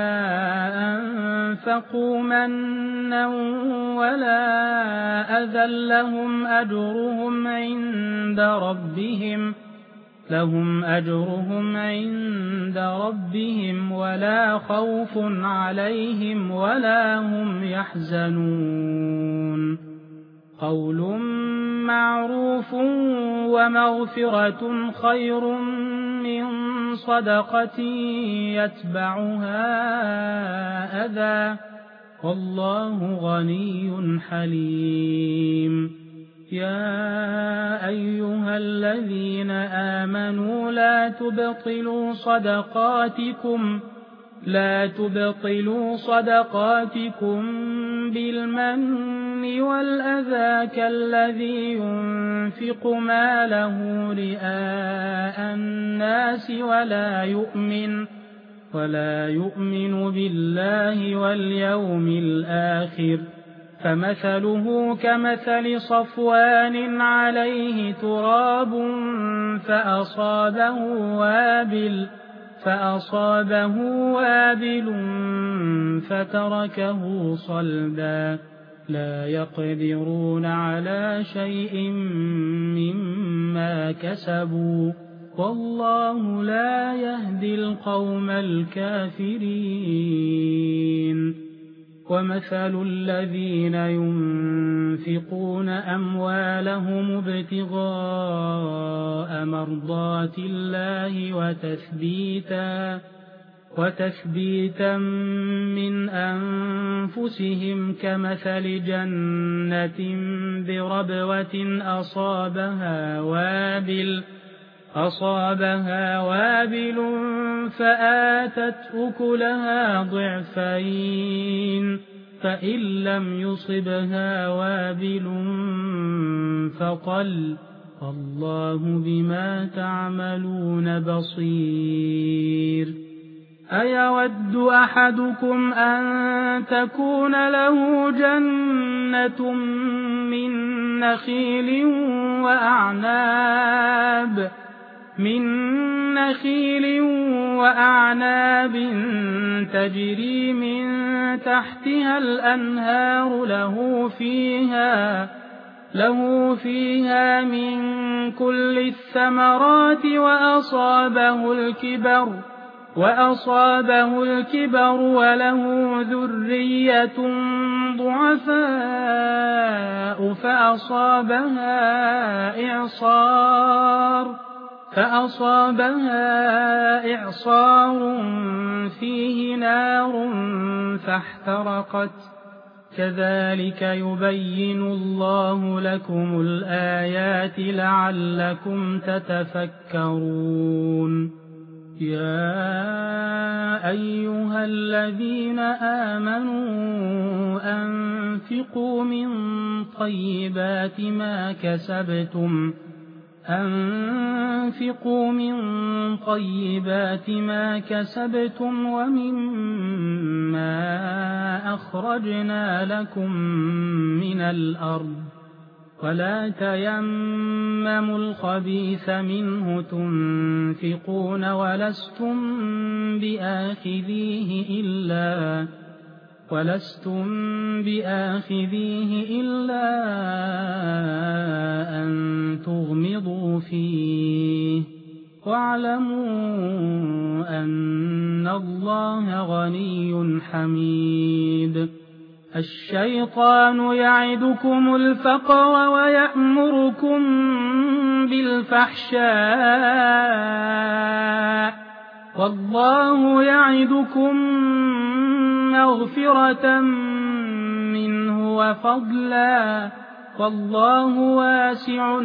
أنفقوا منا ولا أذى لهم أجرهم عند ربهم ولا خوف عليهم ولا هم يحزنون قول معروف ومغفرة خير من صدقة يتبعها أذى والله غني حليم يا أيها الذين آمنوا لا تبطلوا صدقاتكم بالمن والأذى كالذي ينفق ماله رئاء الناس ولا يؤمن بالله واليوم الآخر فمثله كمثل صفوان عليه تراب فأصابه وابل فتركه صلدا لا يقدرون على شيء مما كسبوا والله لا يهدي القوم الكافرين ومثل الذين ينفقون أموالهم ابتغاء مرضات الله وتثبيتا من أنفسهم كمثل جنة بربوة أصابها وابل فآتت أكلها ضعفين فإن لم يصبها وابل فطل الله بما تعملون بصير أيود أحدكم أن تكون له جنة من نخيل وأعناب تجري من تحتها الأنهار له فيها من كل الثمرات وأصابه الكبر وله ذرية ضعفاء فأصابها إعصار فيه نار فاحترقت كذلك يبين الله لكم الآيات لعلكم تتفكرون يا أيها الذين آمنوا أنفقوا من طيبات ما كسبتم ومما أخرجنا لكم من الأرض ولا تيمموا الخبيث منه تنفقون ولستم بآخذيه إلا أن تغمضوا فيه واعلموا أن الله غني حميد الشيطان يعدكم الفقر ويأمركم بالفحشاء والله يعدكم مغفرة منه وفضلا والله واسع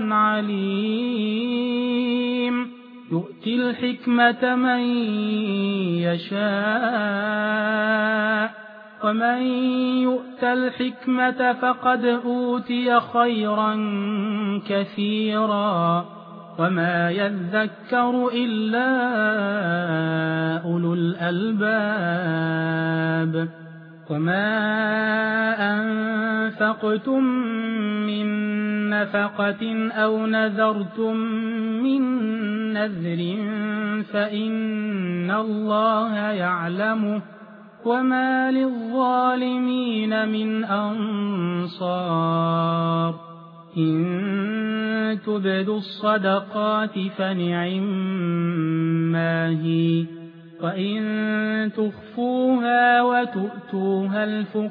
عليم يؤتي الحكمة من يشاء ومن يؤت الحكمة فقد أوتي خيرا كثيرا وما يذكر إلا أولو الألباب وما أنفقتم من نفقة أو نذرتم من نذر فإن الله يعلمه وما للظالمين من أنصار إن تبدوا الصدقات فنعما هي وإن تخفوها وتؤتوها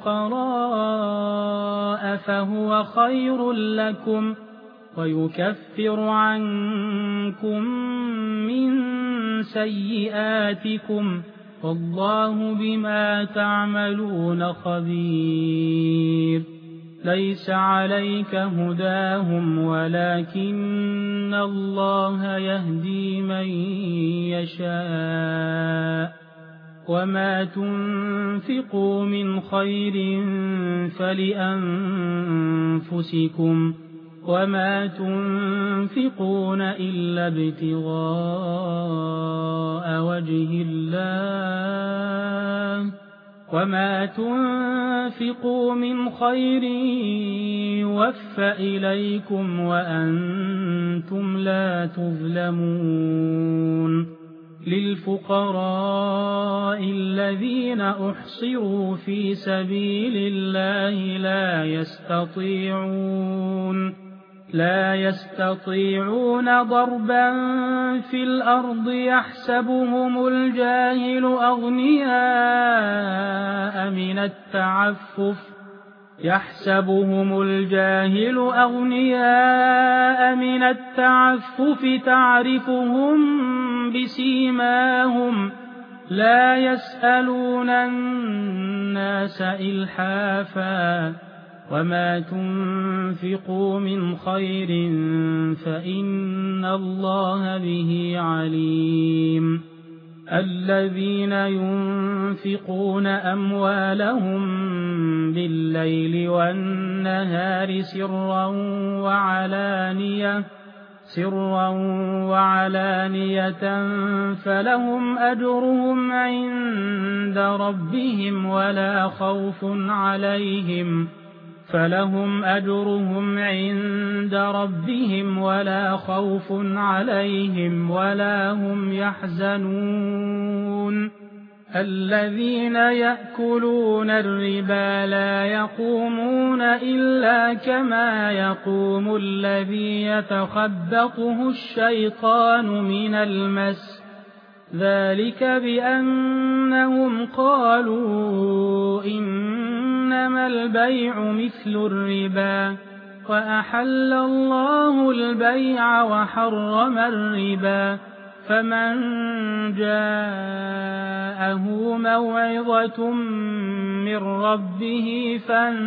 الفقراء فهو خير لكم ويكفر عنكم من سيئاتكم والله بما تعملون خبير ليس عليك هداهم ولكن الله يهدي من يشاء وما تنفقوا من خير فلأنفسكم وما تنفقون إلا ابتغاء وجه الله وما تنفقوا من خير يوفى إليكم وأنتم لا تظلمون للفقراء الذين أحصروا في سبيل الله لا يستطيعون ضربا في الأرض يحسبهم الجاهل أغنياء من التعفف تعرفهم بسيماهم لا يسألون الناس إلحافا وما تنفقوا من خير فإن الله به عليم الذين ينفقون أموالهم بالليل والنهار سرا وعلانية فلهم أجرهم عند ربهم ولا خوف عليهم ولا هم يحزنون الذين يأكلون الربا لا يقومون إلا كما يقوم الذي يتخبطه الشيطان من المس ذلك بأنهم قالوا إنما البيع مثل الربا وأحل الله البيع وحرم الربا فمن جاءه موعظة من ربه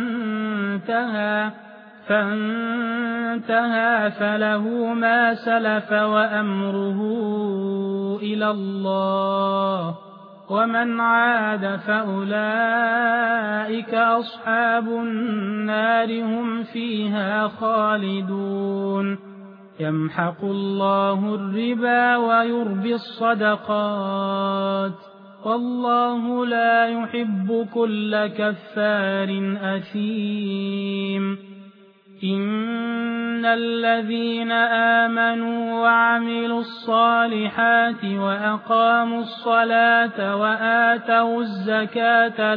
فانتهى فله ما سلف وأمره إلى الله ومن عاد فأولئك أصحاب النار هم فيها خالدون يمحق الله الربا ويربي الصدقات والله لا يحب كل كفار أثيم إن الذين آمنوا وعملوا الصالحات وأقاموا الصلاة وآتوا الزكاة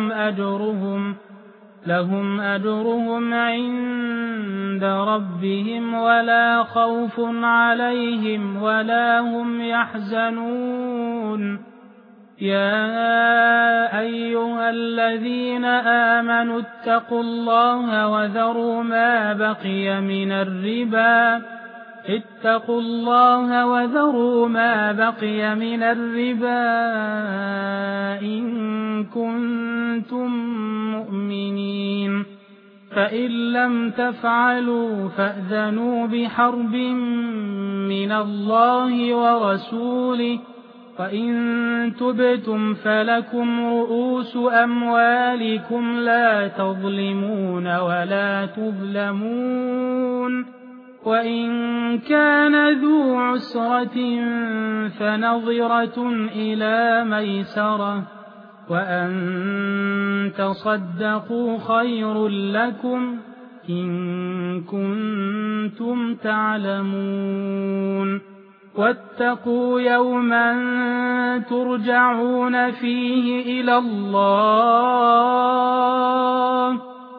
لهم أجرهم عند ربهم ولا خوف عليهم ولا هم يحزنون يا أيها الذين آمنوا اتقوا الله وذروا ما بقي من الربا إن كنتم مؤمنين فإن لم تفعلوا فأذنوا بحرب من الله ورسوله وإن تبتم فلكم رؤوس أموالكم لا تظلمون ولا تظلمون وإن كان ذو عسرة فنظرة إلى ميسرة وأن تصدقوا خير لكم إن كنتم تعلمون واتقوا يوما ترجعون فيه إلى الله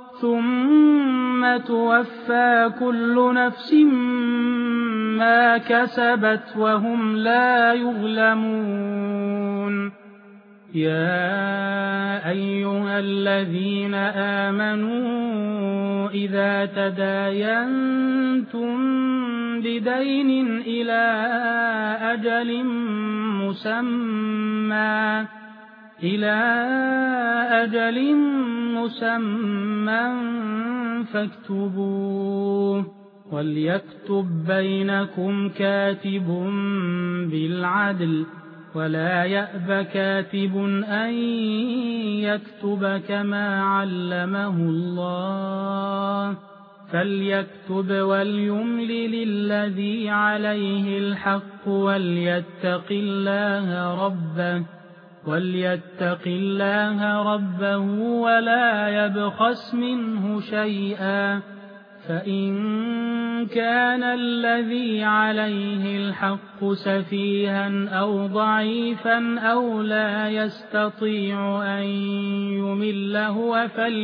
ثم توفى كل نفس ما كسبت وهم لا يظلمون يا أيها الذين آمنوا إذا تداينتم بدين إلى أجل مسمى فاكتبوه وليكتب بينكم كاتب بالعدل ولا يأب كاتب أن يكتب كما علمه الله فليكتب وليملل الذي عليه الحق وليتق الله ربه ولا يبخس منه شيئا فإن كان الذي عليه الحق سفيها أو ضعيفا أو لا يستطيع أن يمل هو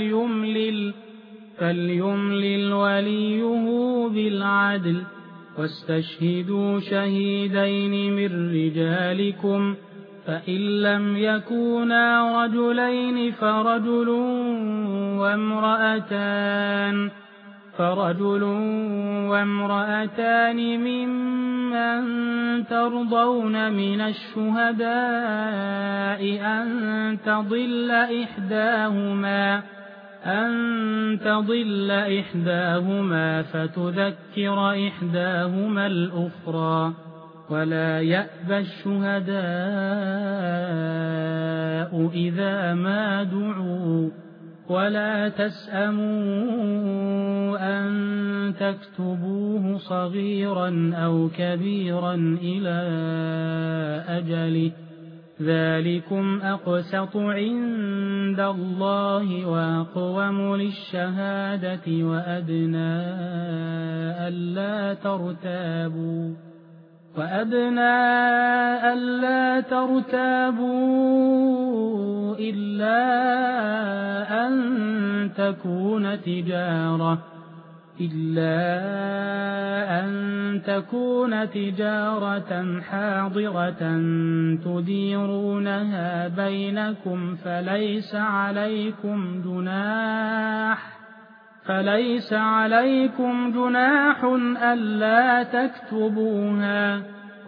فليملل وليه بالعدل واستشهدوا شهيدين من رجالكم فإن لم يكونا رجلين فرجل وامرأتان ممن ترضون من الشهداء أن تضل إحداهما فتذكر إحداهما الأخرى ولا يأبى الشهداء إذا ما دعوا ولا تسأموا أن تكتبوه صغيرا أو كبيرا إلى أجله ذلكم أقسط عند الله وأقوم للشهادة وأدنى ألا ترتابوا إلا أن تكون تجارة حاضرة تديرونها بينكم فليس عليكم جناح ألا تكتبوها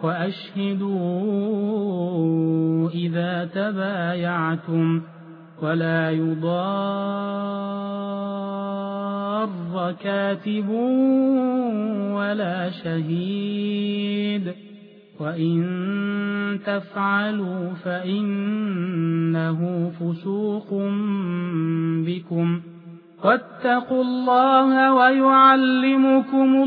وأشهدوا إذا تبايعتم ولا يضار كاتب ولا شهيد وإن تفعلوا فإنه فسوق بكم واتقوا الله ويعلمكم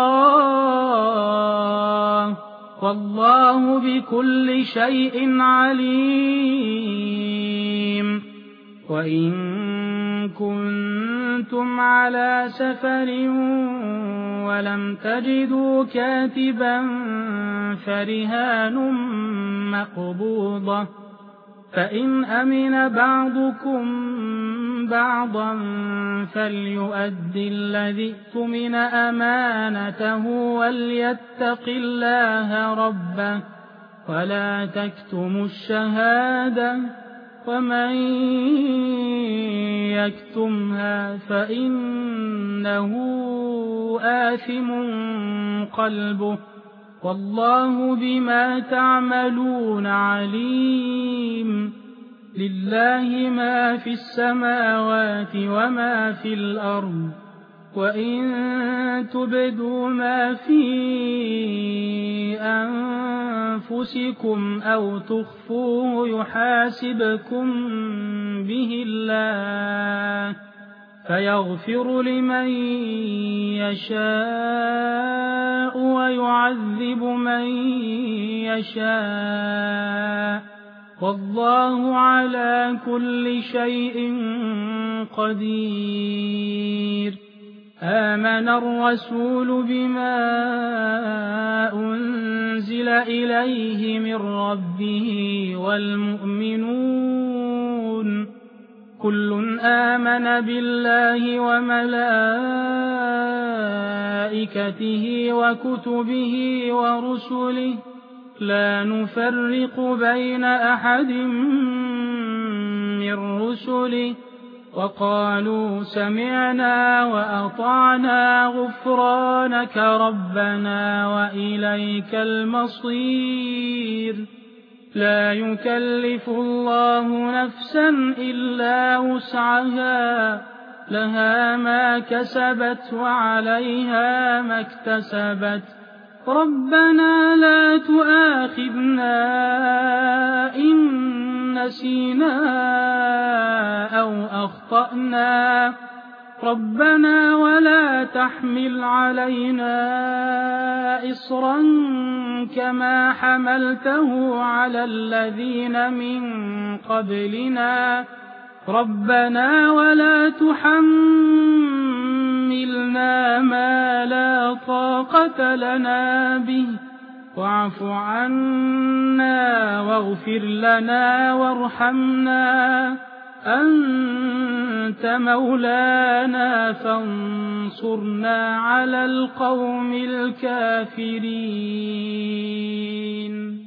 الله والله بكل شيء عليم وإن كنتم على سفر ولم تجدوا كاتبا فرهان مقبوضة فإن أمن بعضكم بعضا فليؤد الذي اؤتمن أمانته وليتق الله ربه ولا تكتموا الشهادة ومن يكتمها فإنه آثم قلبه والله بما تعملون عليم لله ما في السماوات وما في الأرض وإن تبدوا ما في أنفسكم أو تخفوه يحاسبكم به الله فيغفر لمن يشاء ويعذب من يشاء والله على كل شيء قدير. آمن الرسول بما أنزل إليه من ربه والمؤمنون كل آمن بالله وملائكته وكتبه ورسله لا نفرق بين أحد من رسله وقالوا سمعنا وأطعنا غفرانك ربنا وإليك المصير. لا يكلف الله نفسا إلا وسعها لها ما كسبت وعليها ما اكتسبت ربنا لا تؤاخذنا إن نسينا أو أخطأنا ربنا ولا تحمل علينا إصرا كما حملته على الذين من قبلنا ربنا ولا تحملنا ما لا طاقة لنا به واعف عنا واغفر لنا وارحمنا أنت مولانا فانصرنا على القوم الكافرين.